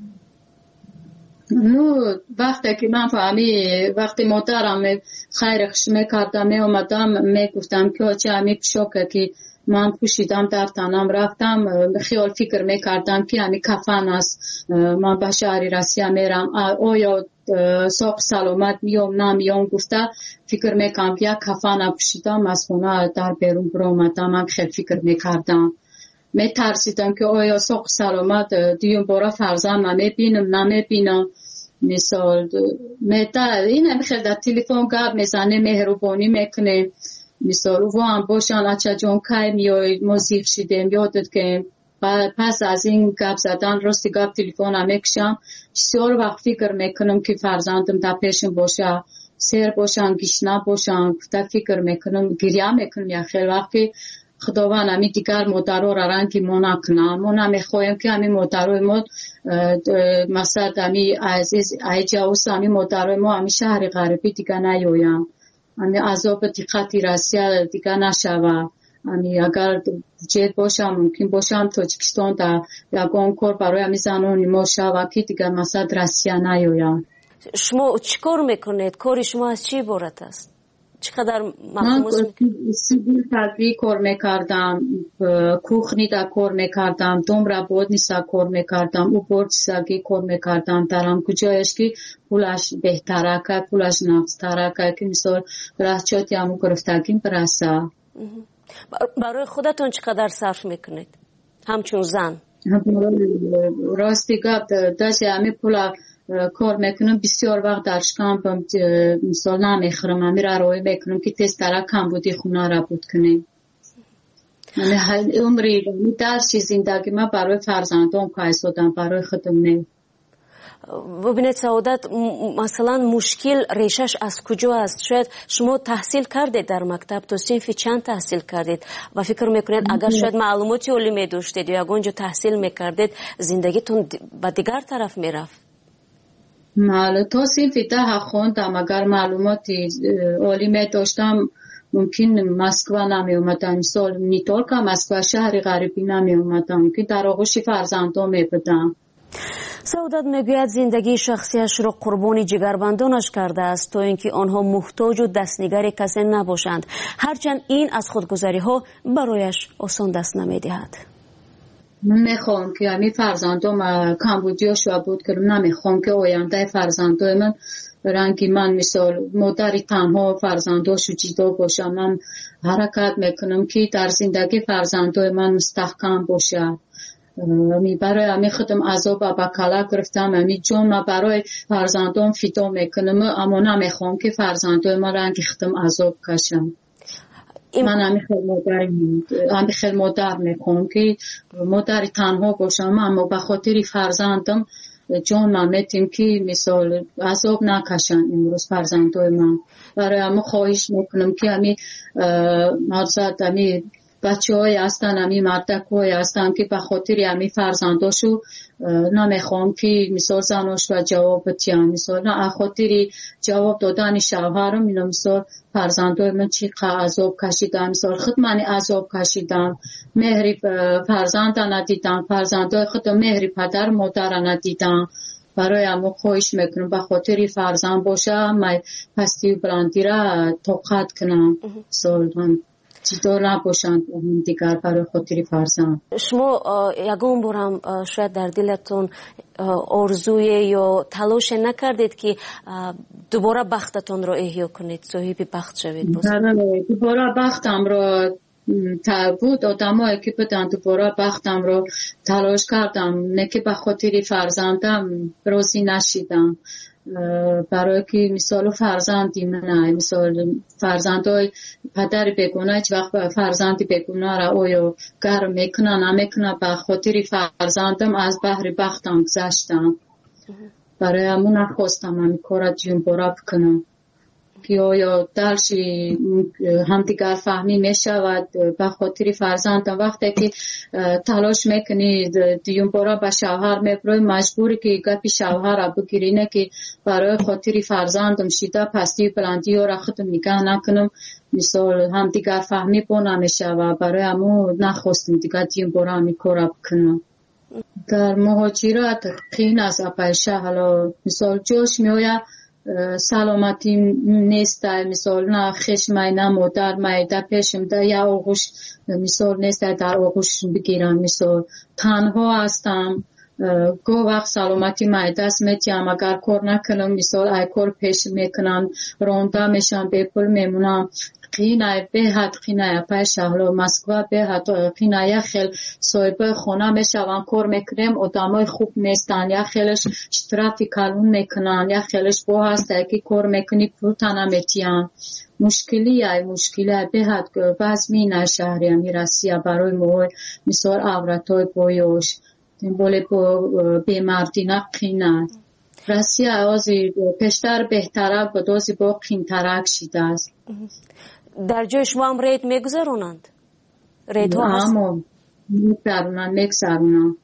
Speaker 17: وقتی که من وقتی مادرم خیرش میکردم میامدم میگفتم که چه همی شوکه که من پوشیدم در تنم رفتم، خیال فکر میکردم که همی کفن است، من به شهر روسیه میرم، آیا ساق سلامت میام نمیام، گفته فکر میکنم که یک کفن پوشیدم از خونه در بیرون برآمدم. من خیلی فکر میکردم، میترسیدم که آیا ساق سلامت دیون بارا فرزند نمیبینم. مثال این خیلی در تلفن گپ میزنه، مهربانی میکنه، مثال او هم باشن اچه جان که میای موزیق شدیم یادت که پس از این گپ زدن راستی گپ تلفن هم میکشم، بسیار وقت فکر میکنم که فرزندم در پیشم باشه، سیر باشن گشنه باشن، فکر میکنم گریه میکنم. یا خیلی وقتی خداوند همی دیگر مادرها را رنگی ما نکنم، ما نمیخوایم که همی مادرهای ما مثلا همی عزیز ای جاوس همی مادرهای ما همی شهر غربی دیگر نیایم، همی عذاب دقتی رسیه دیگر نشوه. همی اگر جد باشم ممکن باشم تاجیکستان در یگان کار برای همی زنانی ما شوه که دیگر مثلا رسیه نیایم.
Speaker 16: شما چی کار میکنید؟ کاری شما از چی عبارت است؟ چقدر
Speaker 17: من سیبیل تدری کار میکردم، کوخنی دا کار میکردم، دومرا بودنیسا کار میکردم، او بورچساگی کار میکردم، درم کجایش که پولش بهتره که پولش نفستره که مثال رحچاتی همو گرفتگیم برسه.
Speaker 16: برای خودتون چقدر صرف میکنید؟ همچون زن؟
Speaker 17: راستی گفت داشت همه پولا کار میکنم، بسیار وقت در شکم مثال نمیخورم، همی را روی میکنم که تست داره کم بودی خونه را بود کنیم. عمری درسی زندگی من برای فرزندان که ایستادم، برای خودم نه.
Speaker 16: ببینید سعادت، مثلا مشکل ریشش از کجا است؟ شاید شما تحصیل کردید در مکتب، تو صنف چند تحصیل کردید و فکر میکنید اگر شاید معلوماتی عالی میداشتید یا اونجا تحصیل میکردید زندگیتون به دیگر طرف میرفت؟
Speaker 17: تا صنف 10 خوندم، اگر معلوماتی عالی می داشتم ممکن مسکو نمی اومدم مثال نیتورکا مسکو شهر غریبی نمی اومدم که در آغوش فرزندان می بدم.
Speaker 16: سعادت میگوید زندگی شخصیش را قربانی جگربندانش کرده است تا اینکه آنها محتاج و دستنگر کسی نباشند، هرچند این از خودگذری ها برایش آسان دست نمیدهد.
Speaker 17: من میخوام که همین فرزندم کمبودیا شو بود که نمیخوام که آینده فرزندای من رنگی من مثال مادری تنها فرزنداشو جدا باشم. من حرکت میکنم که در زندگی فرزندای من مستحکم باشه. برای همین خودم عذاب بکلا گرفتم، همین جون ما برای فرزندان فدا میکنم، اما نمیخوام که فرزندان ما رنگ خودم عذاب کشم. من همین خیلی مادر میخوام که مادری تنها باشم، اما به خاطر فرزندم جون ما میتیم که مثال عذاب نکشن امروز فرزندان من. برای همین خواهش میکنم که همین مازد همین بچه های هستن، همی مردک های هستن که به خاطر همی فرزنداشو نمیخوام که مثال زناش و جواب بتیم، مثال نه خاطر جواب دادن شوهرم اینا مثال فرزندای من چقدر عذاب کشیدم، مثال خود من عذاب کشیدم، مهری فرزند ندیدم، فرزندای خود مهری پدر مادر ندیدم. برای همون خواهش میکنم به خاطر فرزند باشه من پستی و بلندی را توقعت کنم، مثال من چطور نباشند دیگر برای خاطر فرزند.
Speaker 16: شما یگان بارم شاید در دلتون آرزوی یا تلاش نکردید که دوباره بختتون را احیا کنید، صاحب بخت شوید؟
Speaker 17: دوباره بختم را بود آدمایی که بدن دوباره بختم را تلاش کردم، نه که به خاطر فرزندم راضی نشیدم. برای که مثال فرزندی من مثال فرزندای پدر بگونه هیچ وقت فرزندی بگونه را اویا گرم میکنه نمیکنه، به خاطر فرزندم از بحر بختم گذشتم. برای همون نخواستم همین کار جون برا بکنم که آیا درشی همدیگر فهمی میشود. به خاطر فرزندم وقتی که تلاش میکنی دیون بارا به شوهر میبروی مجبوری که گپی شوهر را بگیری، نه که برای خاطر فرزندم شیده پستی بلندی را خودم نگاه نکنم، مثال همدیگر فهمی با نمیشه و برای همون نخواستم دیگر دیون بارا همی کار بکنم. در مهاجرت قین از اپایشه حالا مثال جوش میوید سلامتی نیست، مثال نه خشمای نه مادر مایده پیشم در یا آغوش مثال نیست در آغوش بگیرم، مثال تنها هستم گو وقت سلامتی مایده است میتیم اگر کار نکنم مثال ای کار پیش میکنم رونده میشم به پول میمونم. قینای به حد قینای پیش حالا مسکو به حد قینای خیل صاحب خونه میشون کار میکنیم آدمای خوب نیستن، یا خیلش اشتراطی کلون میکنن، یا خیلش با هست که کار میکنی پول تنمیتیم. مشکلی به حد وزمی نشهری همی رسیه برای موی مثال عورتای بایوش بوله بیمردی نقینه رسیه آزی پشتر بهتره بدازی با قینترک شیده است.
Speaker 16: در جای شما هم رید میگذرونند؟ رید ها هست؟
Speaker 17: میگذرونند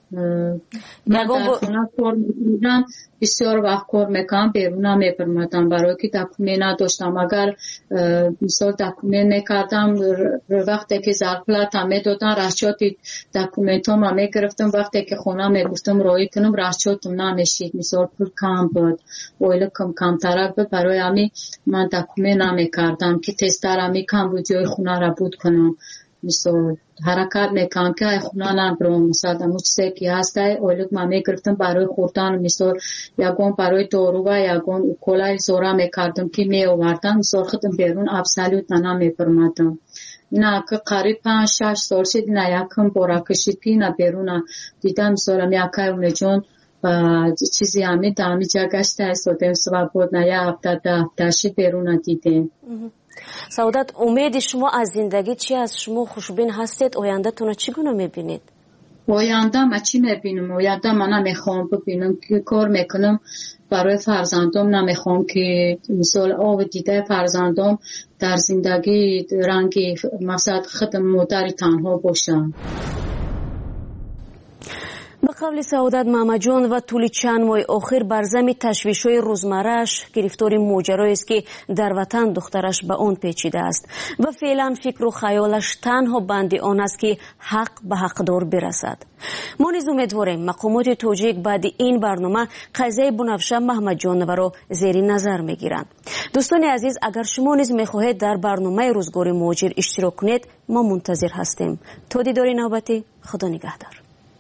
Speaker 17: من در خونه کار میکنم، بسیار وقت کار میکنم بیرون میپرمدم برای که دکومه نداشتم. اگر مثال دکومه میکردم وقتی که زرپلت هم میدادن رشچاتی دکومنت هم میگرفتم، وقتی که خونه میگفتم رایی کنم رشچاتم نمیشید، مثال پول کم بود اویل کم ترک بود. برای همی من دکومه نمیکردم که تستر همی کم بودی خونه را بود کنم، مثال حرکت میکنم که خونه نبرم مثلا مچه که هسته اویلک من میگرفتم برای خوردن، مثال یکون برای دارو و یکون اوکولای زورا میکردم که میآوردم، مثال خودم بیرون ابسلیوت نمیپرمدم. اینا که قریب 5-6 سال شد اینا یکم بارا کشید که اینا بیرون دیدم مثالم یکای اونه جون و چیزی همی دامی جا گشته ایستادیم سوا بود نه یا هفته شد بیرون دیدیم.
Speaker 16: سعادت امید شما از زندگی چی است؟ شما خوشبین هستید؟ آینده تون چگونه میبینید؟
Speaker 17: آینده ما چی میبینم؟ آینده من نمیخوام ببینم که کار میکنم برای فرزندم، نمیخوام که مثال آب دیده فرزندم در زندگی رنگی مثلا خودم مادر تنها باشم.
Speaker 16: به قول سعادت محمدجان و طول چند ماه آخر بر ضمن تشویش‌های روزمره‌اش گرفتار ماجرایی است که در وطن دخترش به آن پیچیده است و فعلا فکر و خیالش تنها بند آن است که حق به حقدار برسد. ما نیز امیدواریم مقامات تاجیک بعد این برنامه قضیه بنفشه محمدجان را زیر نظر میگیرند. دوستان عزیز، اگر شما نیز میخواهید در برنامه روزگار مهاجر اشتراک کنید، ما منتظر هستیم. تا دیدار نوبتی، خدا نگهدار.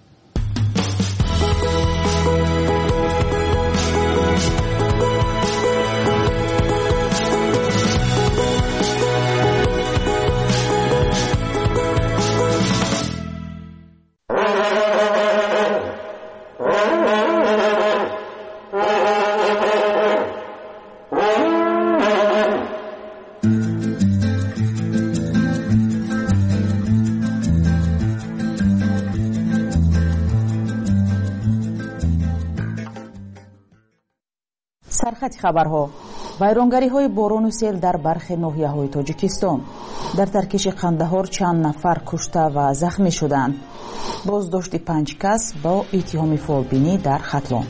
Speaker 1: سرخط خبرها: ویرانگری‌های باران و سیل در برخی ناحیه‌های تاجیکستان. در ترکیش قندهار چند نفر کشته و زخمی شدند. بازداشت 5 کس با اتهام فالبینی در ختلان.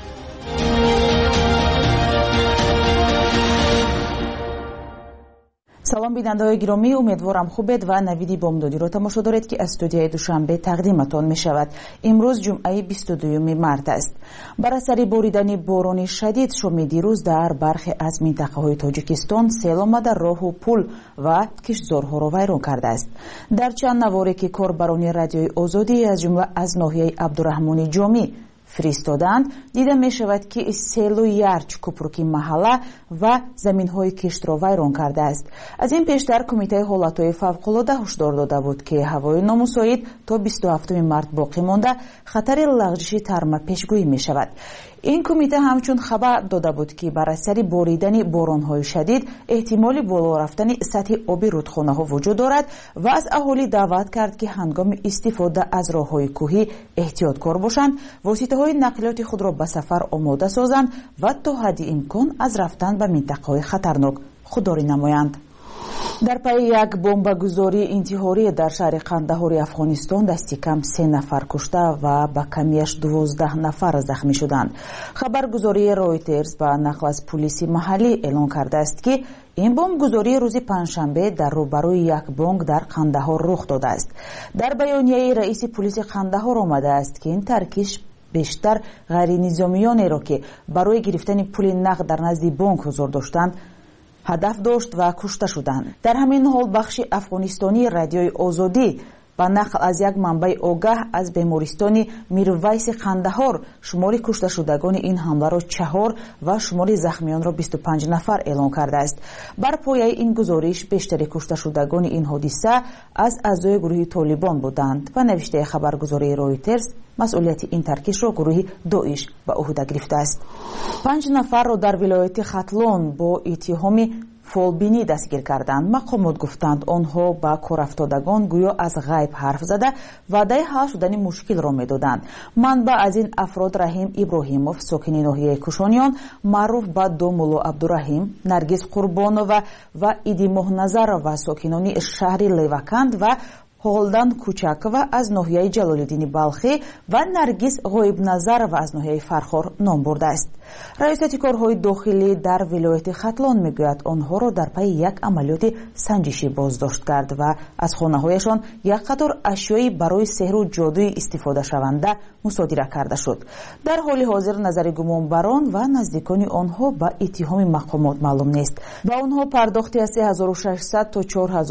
Speaker 1: سلام بیننده‌های گرامی، امیدوارم خوبید و نویدی بامدادی را تماشا دارید که از استودیوی دوشنبه تقدیمتان می شود. امروز جمعه 22 مارت است. بر اثر باریدن باران شدید شام دیروز در برخی از منطقه‌های تاجیکستان سیل آمده راه و پل و کشتزارها را ویران کرده است. در چند نواری که کاربران رادیوی آزادی از جمله از ناحیه عبدالرحمن جامی فرستادند، دیده می شود که سیل یارچ کوپرکی محله و زمین های کشت را ویران کرده است. از این پیشتر کمیته حالتهای فوق‌العاده هشدار داده بود که هوای نامساعد تا 27 مارت باقی مانده خطر لغزش ترمه پیشگویی می شود. این کمیته همچون خبر داده بود که بر اثر باریدن باران‌های شدید احتمال بالا رفتن سطح آب رودخانه‌ها وجود دارد و از اهالی دعوت کرد که هنگام استفاده از راه‌های کوهی احتیاطکار باشند، واسطه‌های نقلیات خود را به سفر آماده سازند و تا حد امکان از رفتن به منطقه‌های خطرناک خودداری نمایند. در پی یک بمبگذاری انتحاری در شهر قندهار افغانستان دستی کم 3 نفر کشته و به کمیش 12 نفر زخمی شدند. خبرگزاری رویترز با نقل از پلیس محلی اعلام کرده است که این بمبگذاری روز پنجشنبه در روبروی یک بانک در قندهار رخ داده است. در بیانیه رئیس پلیس قندهار آمده است که این ترکیش بیشتر غیر نظامیانی را که برای گرفتن پول نقد در نزد بانک حضور داشتند هدف داشت و کشته شدند. در همین حال بخش افغانستانی رادیوی آزادی با نقل از یک منبع آگاه از بیمارستان میرویس قندهار شمار کشته شدگان این حمله را 4 و شمار زخمیان را 25 نفر اعلام کرده است. بر پایه این گزارش بیشتر کشته شدگان این حادثه از اعضای گروه طالبان بودند و نوشته خبرگزاری رویترز مسئولیت این ترکیش را گروه داعش به عهده گرفته است. 5 نفر را در ولایت ختلان با اتهام فالبینی دستگیر کردند. مقامات گفتند آنها با کارافتادگان گویا از غیب حرف زده وعده حل شدن مشکل را میدادند. منبع از این افراد رحیم ابراهیموف ساکن ناحیه کوشانیان معروف به دومولو عبدالرحیم، نرگس قربانова و ایدی مهنظر و ساکنان شهر لیوکند و هولدان کوچکова از ناحیه جلالالدین بلخی و نرگس غایبنظرова از ناحیه فرخار نام برده است. رئیست کارهای داخلی در ولایت ختلان میگوید آنها را در پی یک عملیات سنجشی بازداشت کرد و از خانه‌هایشان یک قطار اشیایی برای سحر و جادوی استفاده شونده مصادره کرده شد. در حال حاضر نظر گمانبران و نزدیکان آنها به اتهام مقامات معلوم نیست. با آنها پرداختی از 3600 تا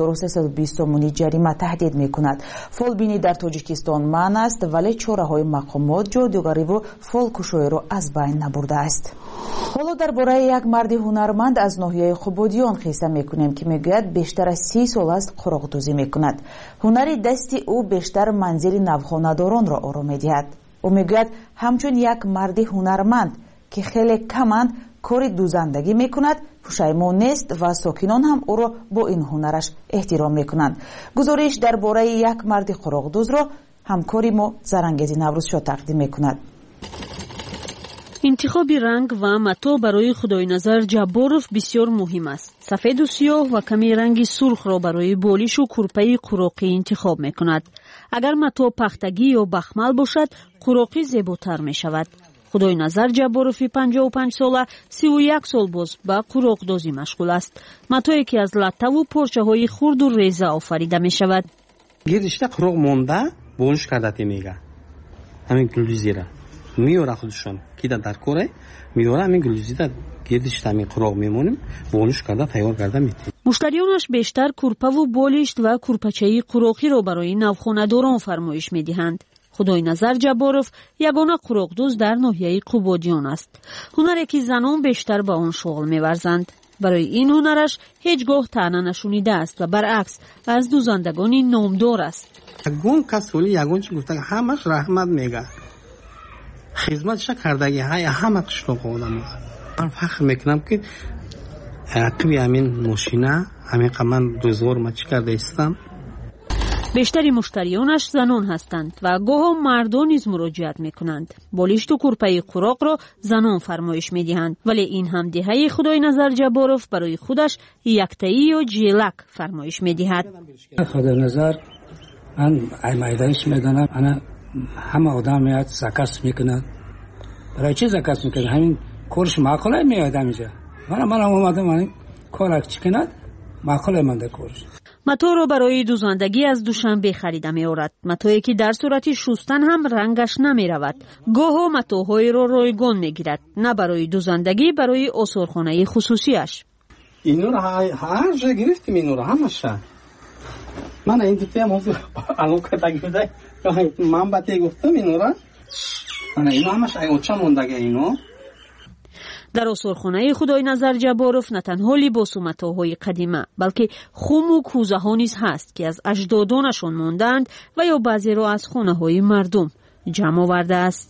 Speaker 1: 4320 تومانی جریمه تهدید میکند. فالبینی در تاجیکستان منع است ولی چاره‌های مقامات جادوگری و فالکشایی را از بین نبرده است. حالا درباره یک مرد هنرمند از ناحیه قبادیان قصه میکنیم که میگوید بیشتر از 30 سال است قراقدوزی میکند. هنر دستی او بیشتر منزل نوخانه‌داران را آرام میدهد. او میگوید همچون یک مرد هنرمند که خیلی کمند کار دوزندگی میکند پشیمان نیست و ساکنان هم او را با این هنرش احترام میکنند. گزارش درباره یک مرد قراقدوز را همکاری ما زرنگیزی نوروز شاه تقدیم میکند.
Speaker 2: интихоби ранг ва мато барои худойназар Ҷабборов бисёр муҳим аст. Сафеду сиёҳ ва ками ранги сурхро барои болишу курпаи қуроқӣ интихоб мекунад. Агар мато пахтагӣ ё бахмал бошад, қуроқӣ зеботар мешавад. худойназар Ҷабборови 55 сола 31 сол боз ба қуроқдозӣ машғул аст. матое ки аз латтаву порчаҳои хурду реза офарида мешавад.
Speaker 3: гирдишда қуроқ монда бониш кардате мега ҳамин гулӯзира миёра худшон кида дар коре миёра ҳамин гулӯзида гирдишда ҳамин қуроқ мемоним бониш карда тайёр карда метавонем.
Speaker 2: муштариёнаш бештар курпаву болишт ва курпачаи қуроқиро барои навхонадорон фармоиш медиҳанд. худойназар Ҷабборов ягона қуроқдӯз дар ноҳияи Қубодиён аст. ҳунаре ки занон бештар ба он шуғл меварзанд. барои ин ҳунараш ҳеҷ гоҳ таъна нашунидааст ва баръакс аз дузандагони номдор аст.
Speaker 3: ягон кас оли ягон чи гуфта ҳамаш раҳмат мега хизматша кардаги ҳама қишлоқи одамон. ман фахр мекунам ки ақиби ҳамин мошина ҳамин ман рӯзгор ма чӣ карда истам.
Speaker 2: бештари муштариёнаш занон ҳастанд ва гоҳо мардон низ муроҷиат мекунанд. болишту курпаи қуроқро занон фармоиш медиҳанд, вале ин ҳам деҳаи худойназар Ҷабборов барои худаш яктаӣ ё ҷелак фармоиш медиҳад.
Speaker 4: худойназар ман аймайдаиш медонам, ана ҳама одам меяд закас мекунад. барои чи закас мекунад? ҳамин корш маъқулай меяд ҳаминҷа. ман омадам ҳамин корак чӣ кунад? маъқулай манда корш.
Speaker 2: маторо барои дузандагӣ аз душанбе харида меорад. матое ки дар сурати шустан ҳам рангаш намеравад. гоҳо матоҳоеро ройгон мегирад, на барои дузандагӣ, барои осорхонаи хусусияш.
Speaker 3: инуро ҳар ҷо гирифтим, инуро ҳамаша. ман ин дутаям ҳозир алокатагида ман бате гуфтам инуро. мана ино ҳамаша оча мондаga ино.
Speaker 2: дар осорхонаи худойназар Ҷабборов на танҳо либосу матоҳои қадима, балки хуму кӯзаҳо низ ҳаст, ки аз аҷдодонашон мондаанд ва ё баъзеро аз хонаҳои мардум ҷамъ овардааст.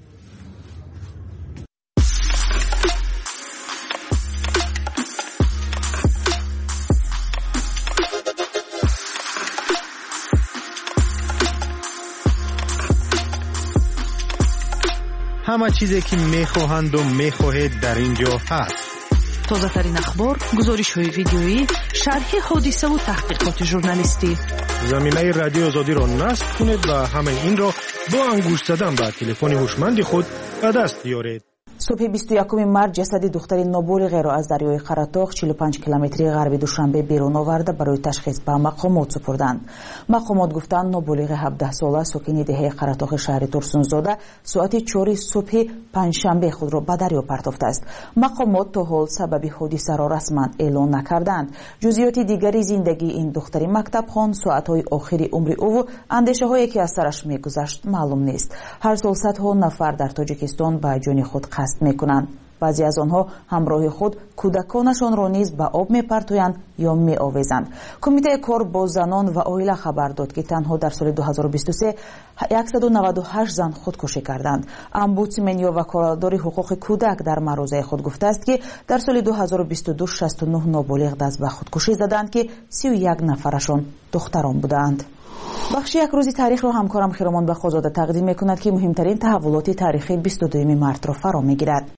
Speaker 5: همه چیزی که میخواهند و میخواهید در اینجا هست.
Speaker 6: تازه‌ترین اخبار، گزارش‌های ویدیویی، شرح حادثه و تحقیقات ژورنالیستی.
Speaker 5: زمینه رادیو آزادی را نصب کنید و همه این را با انگشت زدن به تلفن هوشمند خود به دست بیارید.
Speaker 1: صبح 21 مارس جسد دختری نابالغ از دریای قراتاق 45 کیلومتری غربی دوشنبه بیرون آورده برای تشخیص به مقامات سپردند. مقامات گفتند نابالغ 17 ساله ساکن دهه قراتاق شهر ترسونزاده ساعت 4 صبح پنجشنبه خود را به دریا پرتافته است. مقامات تا حال سبب حادثه را رسما اعلام نکردند. جزئیات دیگری زندگی این دختری مکتبخوان، ساعت‌های آخری عمر او و اندیشه‌هایی که از سرش می‌گذشت معلوم نیست. هر سال صدها نفر در تاجیکستان به جان خود قصد میکنند. بعضی از آنها همراه خود کودکانشان را نیز به آب میپرتویند یا میآویزند. کمیته کار با زنان و عائله خبر داد که تنها در سال 2023 198 زن خودکشی کردند. امبودسمن یا وکالتدار حقوق کودک در مروزه خود گفته است که در سال 2022 69 نابالغ دست به خودکشی زدند که 31 نفرشان دختران بودند. بخش یک روزی تاریخ رو همکارم خیرمان بخوزاده تقدیم میکند که مهمترین تحولات تاریخی 22 مارس را فرا میگیرد.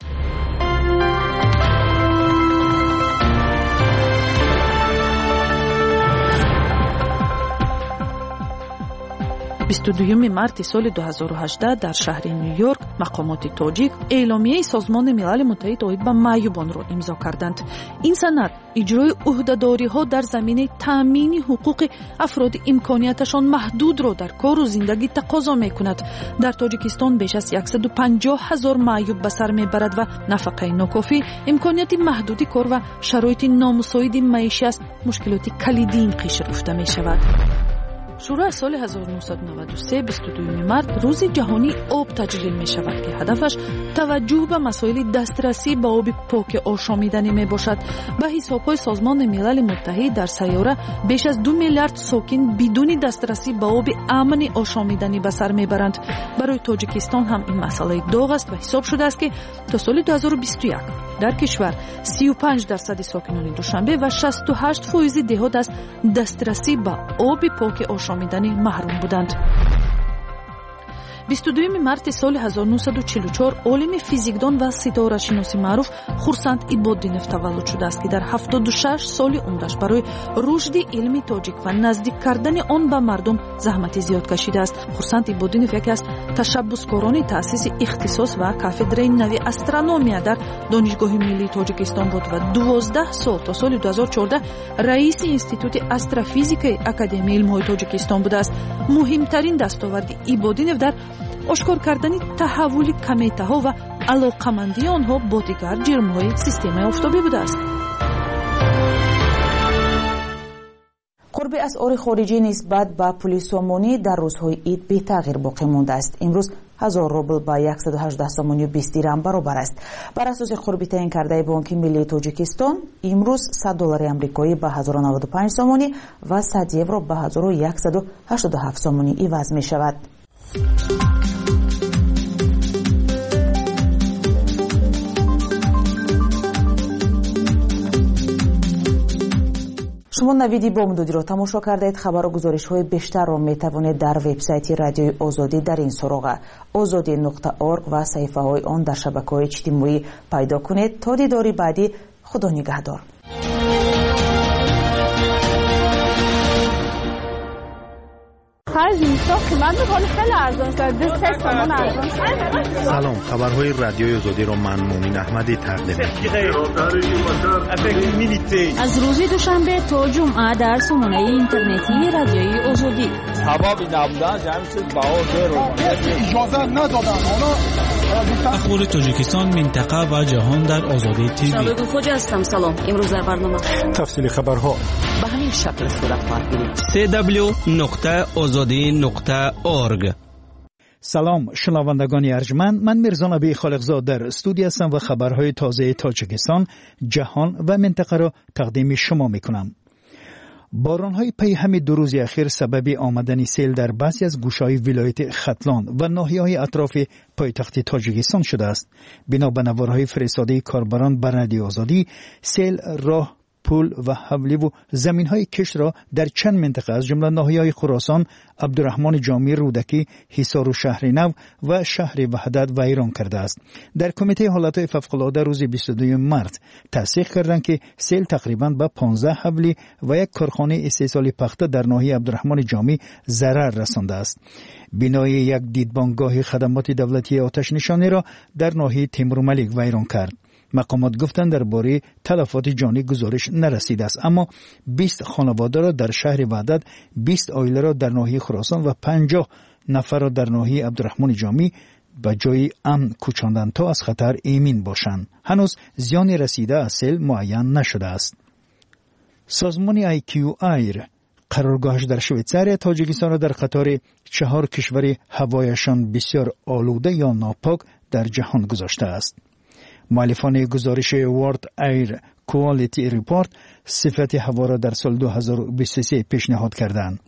Speaker 6: 22 марти соли 2018 дар шаҳри Нью-Йорк мақомоти тоҷик эъломияи созмони милали муттаҳид оид ба маъюбонро имзо карданд. ин санад иҷрои ӯҳдадориҳо дар заминаи таъмини ҳуқуқи афроди имконияташон маҳдудро дар кору зиндагӣ тақозо мекунад. дар тоҷикистон беш аз 150 000 маъюб ба сар мебарад ва нафақаи нокофӣ, имконияти маҳдуди кор ва шароити номусоиди маишӣ аз мушкилоти калидии қиш гуфта мешавад. шуро аз соли 1993 22 март рӯзи ҷаҳонии об таҷлил мешавад ки ҳадафаш таваҷҷӯҳ ба масоили дастрасӣ ба оби поки ошомиданӣ мебошад. ба ҳисобҳои созмони милали муттаҳид дар сайёра беш аз 2 миллиард сокин бидуни дастрасӣ ба оби амни ошомиданӣ ба сар мебаранд. барои тоҷикистон ҳам ин масъалаи доғ аст ва ҳисоб шудааст ки то соли 2021 дар кишвар 35% сокинони душанбе ва 68% деҳот аз дастрасӣ ба оби поки ошомиданӣ маҳрум буданд. 22 марти соли 1944 олими физикдон ва ситорашиноси маъруф Хурсанд Ибоддинов таваллуд шудааст ки дар 76 соли умраш барои рушди илми тоҷик ва наздик кардани он ба мардум заҳмати зиёд кашидааст. Хурсанд Ибоддинов яке аз ташаббускорони таъсиси ихтисос ва кафедраи нави астрономия дар донишгоҳи миллии Тоҷикистон буд ва 12 сол то соли 2014 раиси институти астрофизикаи академияи илмҳои Тоҷикистон будааст. муҳимтарин дастоварди Ибоддинов дар ошкор кардани таҳаввули кометаҳо ва алоқамандии онҳо бо дигар ҷирмҳои системаи офтобӣ будааст.
Speaker 1: қурби асъори хориҷӣ нисбат ба пули сомонӣ дар рӯзҳои ид бетағйир боқӣ мондааст. имрӯз 1000 рубл ба 118 сомони 20 дирҳам баробар аст. бар асоси қурби таъин кардаи бонки миллии Тоҷикистон имрӯз $100 амрикоӣ ба 1095 сомонӣ ва 100 евро ба 1187 сомонӣ иваз мешавад. шумо навиди бомдодиро тамошо кардаед. хабару гузоришҳои бештарро метавонед дар вебсайти радиои озодӣ дар ин суроға ozodi.org ва саҳифаҳои он дар шабакаҳои иҷтимоӣ пайдо кунед. то дидори баъдӣ, худо нигаҳдор.
Speaker 18: سلام، خبرهای رادیوی آزادی را من مومین احمدی تقدیم می‌کنم.
Speaker 2: از روز دوشنبه تا جمعه در سامانه اینترنتی رادیوی آزادی.
Speaker 7: سببی نبودن جمع شد اجازه ندادن.
Speaker 8: اخبار تاجیکستان، منطقه و جهان در آزادی تیوی.
Speaker 9: شباب خوجا هستم. سلام. امروز در برنامه
Speaker 18: تفصیل خبرها
Speaker 9: به همین شکل صورت خواهد گرفت.
Speaker 11: www.azadi.org.
Speaker 10: سلام شنوندگان ارجمند، من میرزا نبی خالقزاد در استودیو هستم و خبرهای تازه تاجیکستان، جهان و منطقه را تقدیم شما میکنم. بارانهای پی همین 2 روز اخیر سبب آمدن سیل در بعضی از گوشه‌های ولایت ختلان و ناحیه‌های اطراف پایتخت تاجیکستان شده است. بنا به نوارهای فرستاده کاربران بر رادیو آزادی، سیل راه، پل و حولی و زمین‌های کشت را در چند منطقه از جمله ناحیه‌های خراسان، عبدالرحمن جامی رودکی، حصار و شهر نو و شهر وحدت ویران کرده است. در کمیته حالت‌های فوق‌العاده روز 22 مارس تصدیق کردند که سیل تقریباً به 15 حولی و یک کارخانه استحصال پخته در ناحیه عبدالرحمن جامی ضرر رسانده است. بنای یک دیدبانگاه خدمات دولتی آتش نشانی را در ناحیه تیمورملک ویران کرد. مقامات گفتند درباره تلفات جانی گزارش نرسیده است، اما 20 خانواده را در شهر وحدت، 20 عائله را در ناحیه خراسان و 50 نفر را در ناحیه عبدالرحمن جامی به جای امن کوچاندند تا از خطر ایمن باشند. هنوز زیانی رسیده از سیل معین نشده است. سازمان IQ ایر قرارگاهش در شویتزاریا تاجیکستان را در قطار 4 کشور هوایشان بسیار آلوده یا ناپاک در جهان گذاشته است. مؤلفان گزارش ورلد ایر کوالیتی ریپورت صفت هوا را در سال 2023 پیشنهاد کردند.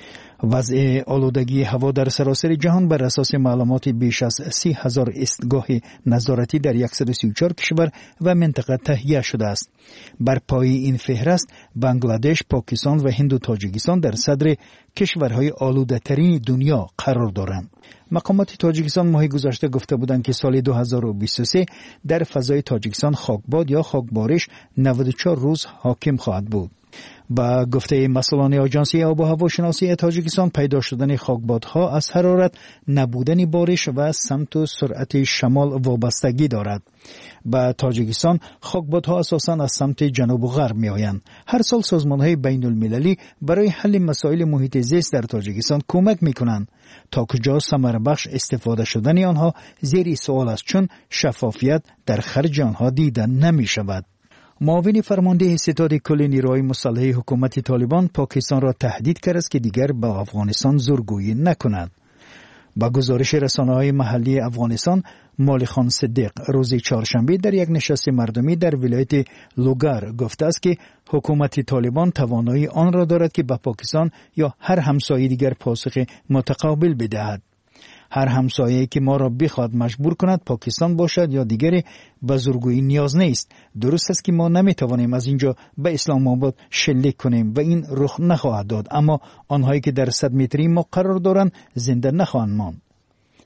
Speaker 10: وضع آلودگی هوا در سراسر جهان بر اساس معلومات بیش از 30,000 ایستگاه نظارتی در 134 کشور و منطقه تهیه شده است. بر پای این فهرست بنگلادش، پاکستان و هند و تاجیکستان در صدر کشورهای آلوده ترین دنیا قرار دارند. مقامات تاجیکستان ماه گذشته گفته بودند که سال 2023 در فضای تاجیکستان خاکباد یا خاکبارش 94 روز حاکم خواهد بود. با گفته مسئولان آژانسی آب و هوا شناسی تاجیکستان، پیدا شدن خاکبادها از حرارت، نبودن بارش و سمت و سرعت شمال وابستگی دارد. با تاجیکستان خاکبادها اساساً از سمت جنوب و غرب می آیند. هر سال سازمان‌های بین المللی برای حل مسائل محیط زیست در تاجیکستان کمک می کنند. تا کجا ثمره بخش استفاده شدن آنها زیر سوال است، چون شفافیت در خرج آنها دیده نمی شود. معاون فرمانده ستاد کل نیروهای مسلح حکومت طالبان پاکستان را تهدید کرد است که دیگر به افغانستان زورگویی نکند. با گزارش رسانه‌های محلی افغانستان، مالخان صدیق روز چهارشنبه در یک نشست مردمی در ولایت لوگار گفته است که حکومت طالبان توانایی آن را دارد که به پاکستان یا هر همسایه دیگر پاسخ متقابل بدهد. هر همسایه‌ای که ما را بخواد مجبور کند پاکستان باشد یا دیگری، به زورگویی نیاز نیست. درست است که ما نمیتوانیم از اینجا به اسلام آباد شلیک کنیم و این رخ نخواهد داد، اما آنهایی که در 100 متری ما قرار دارند زنده نخواهند ماند.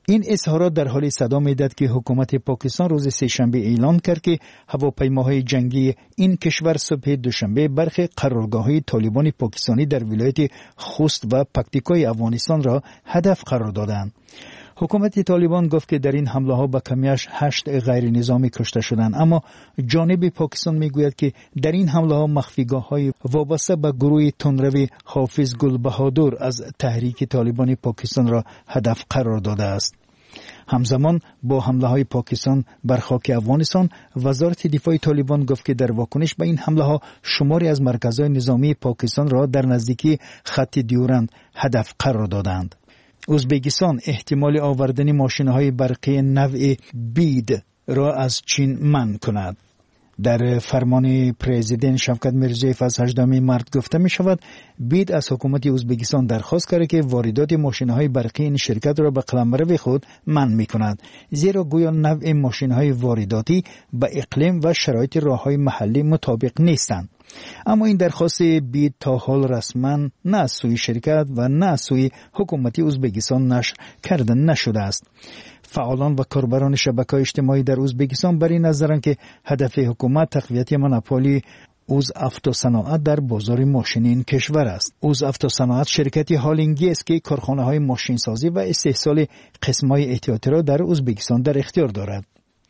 Speaker 10: این اظهارات در حال صدا می‌دهد که حکومت پاکستان روز سه‌شنبه اعلام کرد که هواپیماهای جنگی این کشور صبح دوشنبه برخی قرارگاه‌های طالبان پاکستانی در ولایت خوست و پکتیکای افغانستان را هدف قرار دادند. حکومت طالبان گفت که در این حمله ها به کمیش 8 غیر نظامی کشته شدند، اما جانب پاکستان میگوید که در این حمله ها مخفیگاه های وابسته به گروه تندرو حافظ گل بهادر از تحریک طالبان پاکستان را هدف قرار داده است. همزمان با حمله های پاکستان بر خاک افغانستان، وزارت دفاع طالبان گفت که در واکنش به این حمله ها شماری از مرکزهای نظامی پاکستان را در نزدیکی خط دیورند هدف قرار دادند. ازبکستان احتمال آوردن ماشین‌های برقی نوع بید را از چین منع کند. در فرمان پرزیدنت شوکت میرزیوف از 18 مارس گفته می شود بید از حکومت ازبکستان درخواست کرده که واردات ماشین‌های برقی این شرکت را به قلمرو خود منع می کند، زیرا گویا نوع ماشین‌های وارداتی به اقلیم و شرایط راه‌های محلی مطابق نیستند. اما این درخواست بید تا حال رسما نه از سوی شرکت و نه از سوی حکومت ازبکستان نشر کرده نشده است. فعالان و کاربران شبکه‌های اجتماعی در ازبکستان بر این نظرند که هدف حکومت تقویت مونوپولی اوزافتوصناعت در بازار ماشین این کشور است. اوزافتوصناعت شرکتی هالندی است که کارخانه‌های ماشینسازی و استحصال قسم‌های احتیاطی را در ازبکستان در اختیار دارد.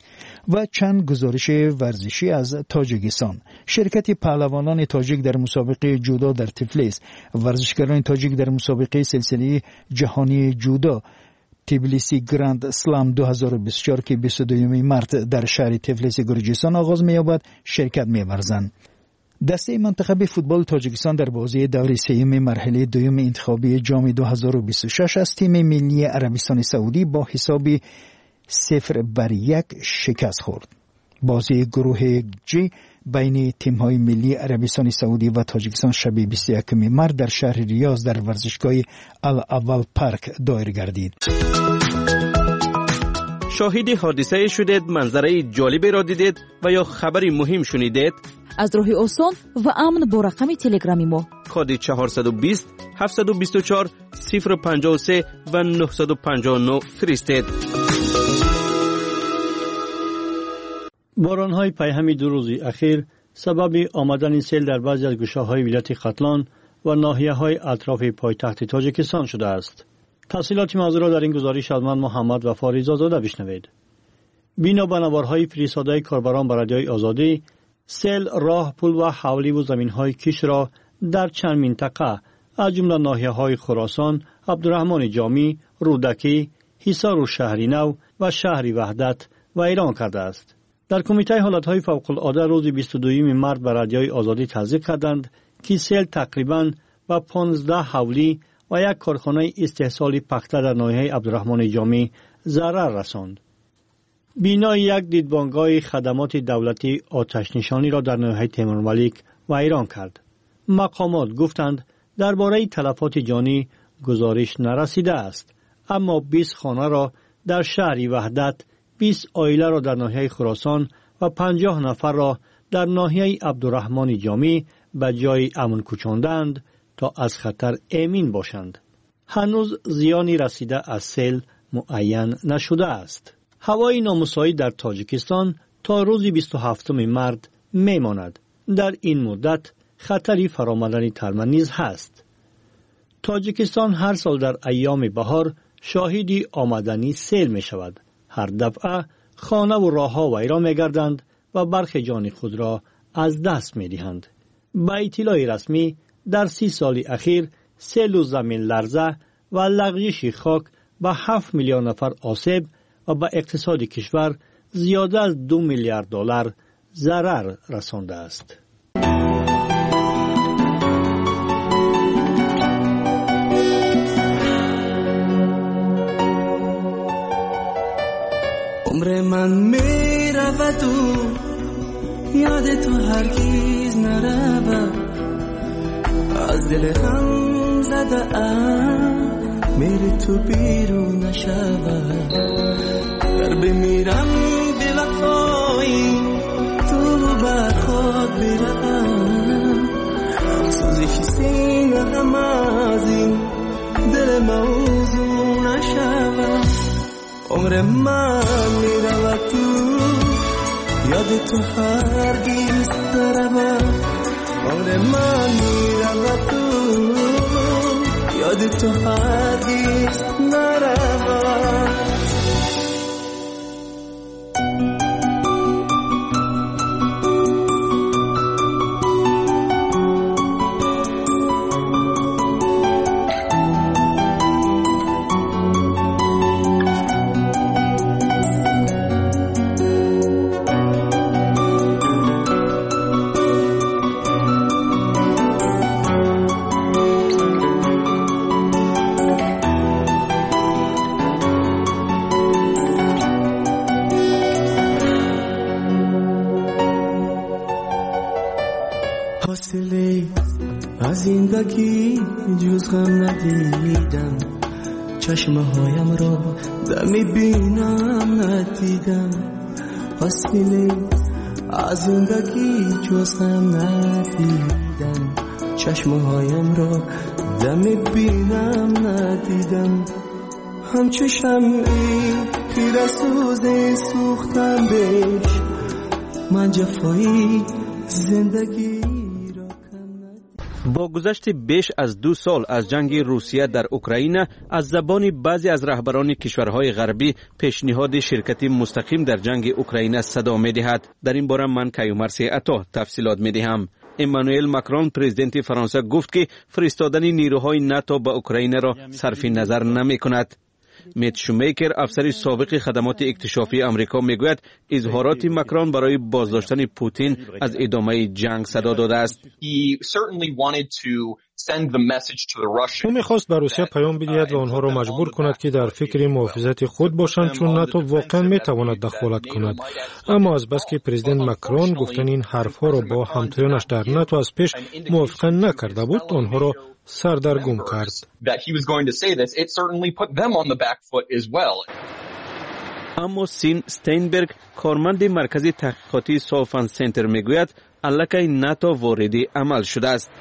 Speaker 10: و چند گزارش ورزشی از تاجیکستان. شرکت پهلوانان تاجیک در مسابقه جودو در تفلیس، ورزشکاران تاجیک در مسابقه سلسله جهانی جودو تبلیسی گراند اسلام 2024 که 22 مارس در شهر تفلیس گرجستان آغاز می‌یابد شرکت می‌ورزند. دسته منتخب فوتبال تاجیکستان در بازی دور سوم مرحله دوم انتخابی جام 2026 از تیم ملی عربستان سعودی با حساب 0-1 شکست خورد. بازی گروه جی بین تیم‌های ملی عربستان سعودی و تاجیکستان شب 21 مارس در شهر ریاض در ورزشگاه الاول پارک دایر گردید.
Speaker 11: شاهد حادثه شدید، منظره جالبی را دیدید و یا خبری مهم شنیدید؟
Speaker 6: از راه آسان و امن با رقم تلگرامی ما
Speaker 11: کد 420 724 053 و 959 فرستید.
Speaker 12: باران‌های پیهمی 2 روز اخیر سبب آمدن سیل در بعضی از گوشه‌های ولایت ختلان و ناحیه‌های اطراف پایتخت تاجیکستان شده است. تفصیلات موضوع را در این گزارش از من محمد و فاریز آزاده بشنوید. بنا به نوارهای فرستاده کاربران به رادیوی آزادی، سیل راه، پل و حولی و زمین‌های کش را در چند منطقه از جمله ناحیه‌های خراسان، عبدالرحمن جامی، رودکی، حصار و شهر نو و شهر وحدت ویران کرده است. در کمیته حالتهای فوق‌العاده روز 22 مارس به رادیوی آزادی تصدیق کردند که سیل تقریباً به 15 حولی و یک کارخانه استحصال پخته در ناحیه عبدالرحمن جامی ضرر رساند. بینای یک دیدبانگاه خدمات دولتی آتش نشانی را در ناحیه تیمورملیک ویران کرد. مقامات گفتند درباره تلفات جانی گزارش نرسیده است، اما 20 خانه را در شهر وحدت، 20 عائله را در ناحیه خراسان و 50 نفر را در ناحیه عبدالرحمن جامی به جای امن کوچاندند تا از خطر امین باشند. هنوز زیانی رسیده از سیل معین نشده است. هوای نامساعد در تاجیکستان تا روز 27 مارس میماند. در این مدت خطری فرآمدن ترمن نیز هست. تاجیکستان هر سال در ایام بهار شاهدی آمدنی سیل می شود. هر دفعه خانه و راه‌ها ویران می‌گردند و برخی جان خود را از دست می‌دهند. با اطلاع رسمی در 30 سال اخیر سیل و زمین لرزه و لغزش خاک به 7 میلیون نفر آسیب و به اقتصاد کشور زیاده از 2 میلیارد دلار ضرر رسانده است.
Speaker 13: عمر من می رود و یاد تو هرگیز نرود، از دل هم زده ام میری تو بیرون نشود. در بمیرم به وفایی تو بر خود برم، سوزش سینه هم از این دل موضوع نشود. تو هرگیز نروم آره من میرم تو یاد تو هرگیز نروم از زندگی جز غم ندیدم چشمه هایم را دمی بینم ندیدم فاصله از زندگی جز غم ندیدم چشمه هایم را دمی بینم ندیدم همچو شمعی تیر سوز سوختم بهش من جفایی زندگی.
Speaker 11: با گذشت بیش از 2 سال از جنگ روسیه در اوکراین از زبان بعضی از رهبران کشورهای غربی پیشنهاد شرکت مستقیم در جنگ اوکراین صدا می‌دهد. در این باره من کیومرث عطا تفصیلات می‌دهم. امانوئل ماکرون پرزیدنت فرانسه گفت که فرستادن نیروهای ناتو به اوکراین را صرف نظر نمی‌کند. میت شومیکر افسر سابق خدمات اکتشافی آمریکا میگوید اظهارات ماکرون برای بازداشتن پوتین از ادامه جنگ صدا داده است.
Speaker 5: او میخواست به روسیه پیام بدهد و آنها را مجبور کند که در فکر محافظت خود باشند چون ناتو واقعا میتواند دخالت کند. اما از بس که پرزیدنت ماکرون گفتن این حرفها را با همتایانش در ناتو از پیش موافقه نکرده بود آنها را سردرگم کرد.
Speaker 11: اما سین استینبرگ کارمند مرکز تحقیقاتی سالفان سنتر میگوید الکی ناتو وارد عمل شده است.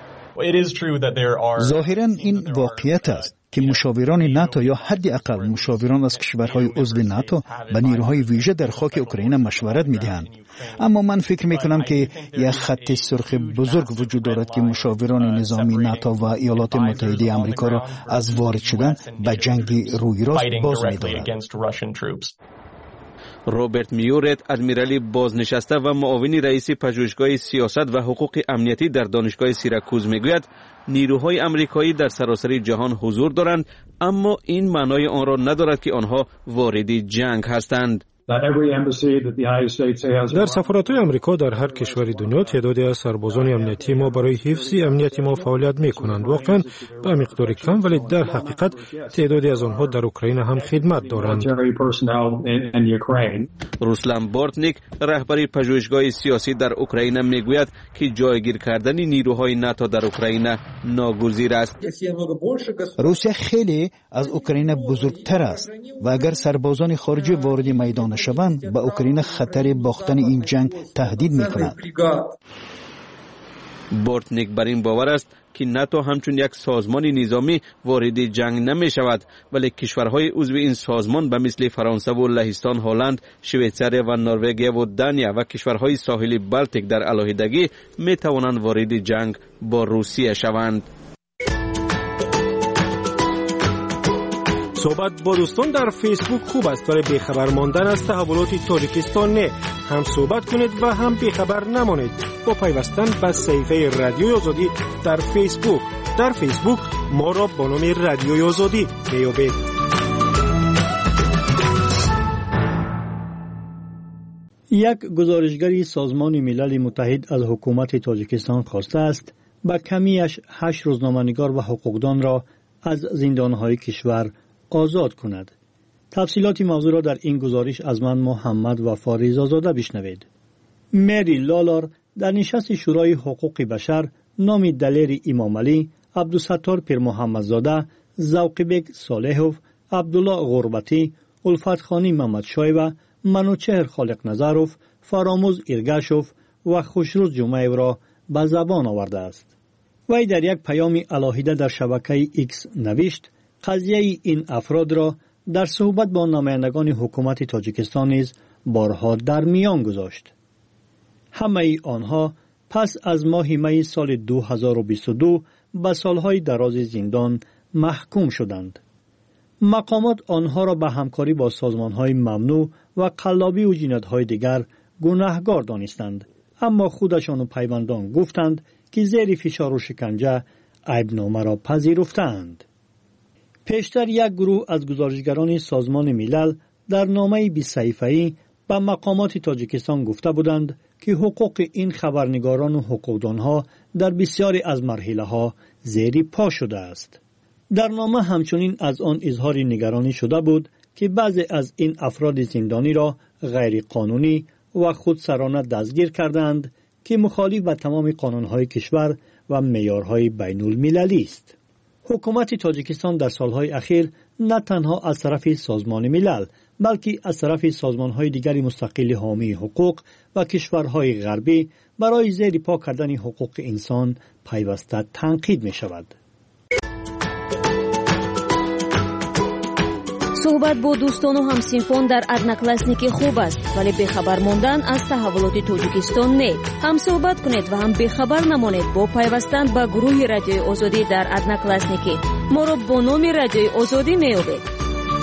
Speaker 10: ظاهراً این واقعیت است که مشاوران ناتو یا حداقل مشاوران از کشورهای عضو ناتو به نیروهای ویژه در خاک اوکراین مشورت می‌دهند. اما من فکر می‌کنم که یک خط سرخ بزرگ وجود دارد که مشاوران نظامی ناتو و ایالات متحده آمریکا را از وارد شدن به جنگ روی راست باز می‌دارد.
Speaker 11: روبرت میورت ادمیرالی بازنشسته و معاون رئیس پژوهشگاه سیاست و حقوق امنیتی در دانشگاه سیراکوز میگوید نیروهای آمریکایی در سراسر جهان حضور دارند اما این معنای آن را ندارد که آنها وارد جنگ هستند.
Speaker 5: در سفارت‌های آمریکا در هر کشور دنیا تعدادی از سربازان امنیتی ما برای حفظ امنیت ما فعالیت می‌کنند. واقعاً به مقدار کم ولی در حقیقت تعدادی از آنها در اوکراین هم خدمت دارند.
Speaker 11: روسلان بورتنیک رهبر پژوهشگاه سیاسی در اوکراین میگوید که جایگیر کردن نیروهای ناتو در اوکراین ناگزیر است.
Speaker 10: روسیه خیلی از اوکراین بزرگتر است و اگر سربازان خارجی وارد میدان شوند به اوکراین خطر باختن این جنگ تهدید می‌کند.
Speaker 11: بورتنیک بر این باور است که ناتو همچون یک سازمان نظامی وارد جنگ نمی شود ولی کشورهای عضو این سازمان به مثل فرانسه و لهستان، هلند، شویتزاری و نروژ و دانیا و کشورهای ساحلی بالتیک در علاهیدگی می توانند وارد جنگ با روسیه شوند.
Speaker 5: صحبت با دوستان در فیسبوک خوب است ولی بیخبر ماندن از تحولات تاجیکستان نه. هم صحبت کنید و هم بیخبر نمانید با پیوستن به صفحه رادیوی آزادی در فیسبوک. در فیسبوک ما را با نام رادیوی آزادی میابید.
Speaker 12: یک گزارشگری سازمان ملل متحد از حکومت تاجیکستان خواسته است به کمیش 8 روزنامه‌نگار و حقوقدان را از زندانهای کشور آزاد کند. تفصیلات موضوع را در این گزارش از من محمد وفا رضازاده بشنوید. مری لالار در نشست شورای حقوق بشر نام دلیر امام علی، عبدالستار پیر محمدزاده، ذوقبک صالحوف، عبدالله غربتی، الفت خانی محمد شایبه، منوچهر خالق نظروف، فراموز ایرگاشوف و خوشروز جمعه را به زبان آورده است. وی در یک پیام علاهیده در شبکه ایکس نوشت قضیه این افراد را در صحبت با نمایندگان حکومت تاجیکستان نیز بارها در میان گذاشت. همه آنها پس از ماه می سال 2022 به سالهای دراز زندان محکوم شدند. مقامات آنها را به همکاری با سازمانهای ممنوع و قلابی و جنایت‌های دیگر گناهکار دانستند، اما خودشان و پیوندان گفتند که زیر فشار و شکنجه عیبنامه را پذیرفتند. پیشتر یک گروه از گزارشگران سازمان ملل در نامه 20 صفحه‌ای به مقامات تاجیکستان گفته بودند که حقوق این خبرنگاران و حقوقدانها در بسیاری از مرحله‌ها زیر پا شده است. در نامه همچنین از آن اظهار نگرانی شده بود که بعضی از این افراد زندانی را غیر قانونی و خودسرانه دستگیر کردند که مخالف به تمام قانون‌های کشور و معیارهای بین المللی است. حکومت تاجیکستان در سالهای اخیر نه تنها از طرف سازمان ملل بلکه از طرف سازمان‌های دیگر مستقل حامی حقوق و کشورهای غربی برای زیر پا کردن حقوق انسان پیوسته تنقید می‌شود.
Speaker 16: صحبت با دوستان و همسنفان در ادناکلاسنیکی خوب است، ولی بخبر ماندن از تحولات تاجیکستان نه. هم صحبت کنید و هم بخبر نمانید با پیوستن به گروه رادیوی آزادی در ادناکلاسنیکی. ما را با نام رادیوی آزادی میابید.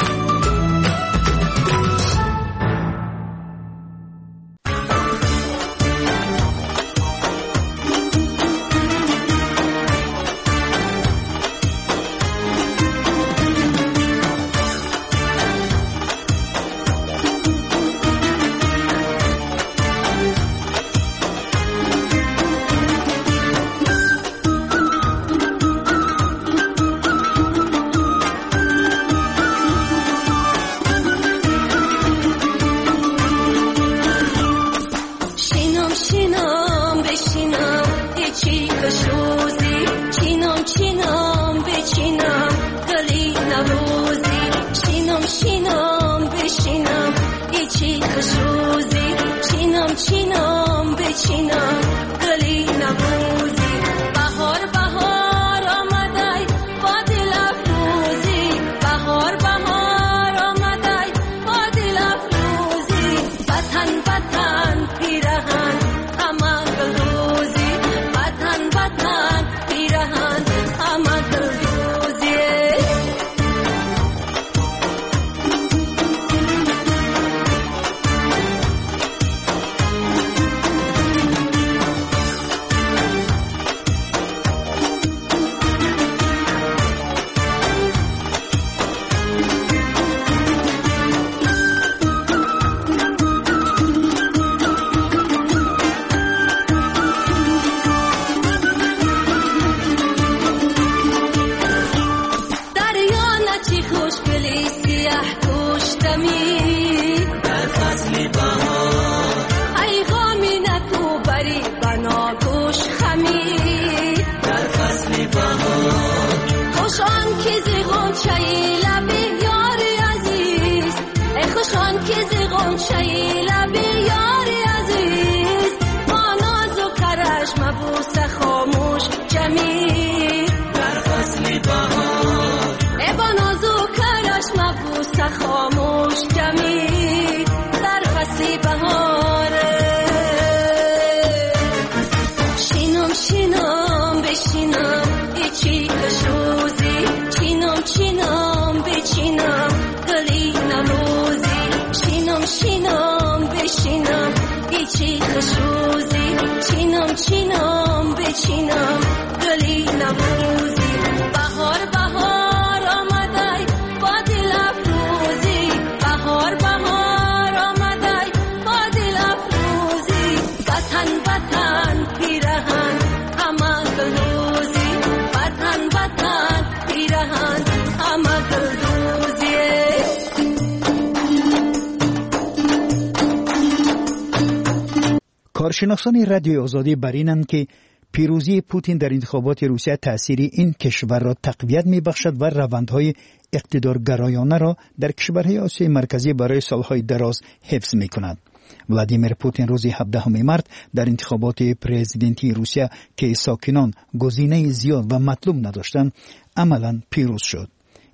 Speaker 10: کارشناسان رادیوی آزادی بر اینند که پیروزی پوتین در انتخابات روسیه تأثیر این کشور را تقویت می‌بخشد و روندهای اقتدارگرایانه را در کشورهای آسیای مرکزی برای سالهای دراز حفظ می‌کند. ولادیمیر پوتین روز 17 مارس در انتخابات پرزیدنتی روسیه که ساکنان گزینه زیاد و مطلوب نداشتند عملاً پیروز شد.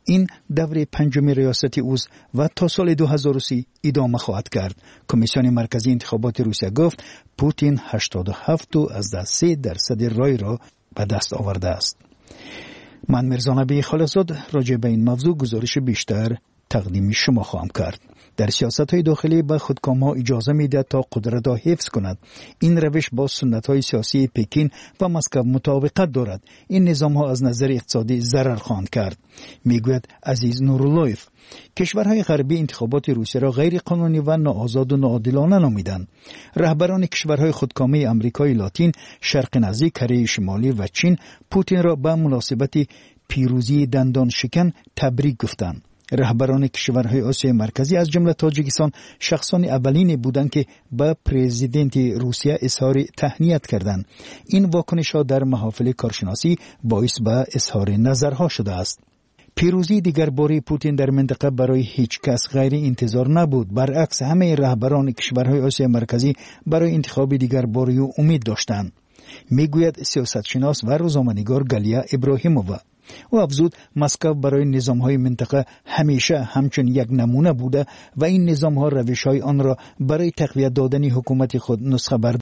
Speaker 10: این دوره پنجم ریاست اوست و تا سال 2030 ادامه خواهد کرد. کمیسیون مرکزی انتخابات روسیه گفت پوتین 87.3% رای را به دست آورده است. من میرزا نبی خالقزاد راجع به این موضوع گزارش بیشتر تقدیم شما خواهم کرد. در سیاست‌های داخلی به خودکام‌ها اجازه می‌دهد تا قدرت را حفظ کند. این روش با سنت‌های سیاسی پکین و مسکو مطابقت دارد. این نظام‌ها از نظر اقتصادی ضرر خواهند کرد. میگوید عزیز نوراللهیف. کشورهای غربی انتخابات روسیه را غیر قانونی و ناآزاد و ناعادلانه نامیدند. رهبران کشورهای خودکامه آمریکای لاتین، شرق نزدیک، کره شمالی و چین پوتین را به مناسبت پیروزی دندان شکن تبریک گفتند. رهبران کشورهای آسیای مرکزی از جمله تاجیکستان شخصان اولین بودند که به پرزیدنت روسیه اظهار تهنیت کردند. این واکنش‌ها در محافل کارشناسی باعث به اظهار نظرها شده است. پیروزی دیگر باره پوتین در منطقه برای هیچ کس غیر انتظار نبود. برعکس همه رهبران کشورهای آسیای مرکزی برای انتخاب دیگر باره امید داشتند. میگوید سیاستشناس و روزنامه‌نگار گالیا ابراهیمووا. او افزود مسکو برای نظام‌های منطقه همیشه همچون یک نمونه بوده و این نظام‌ها روش‌های آن را برای تقویت دادن حکومت خود نسخه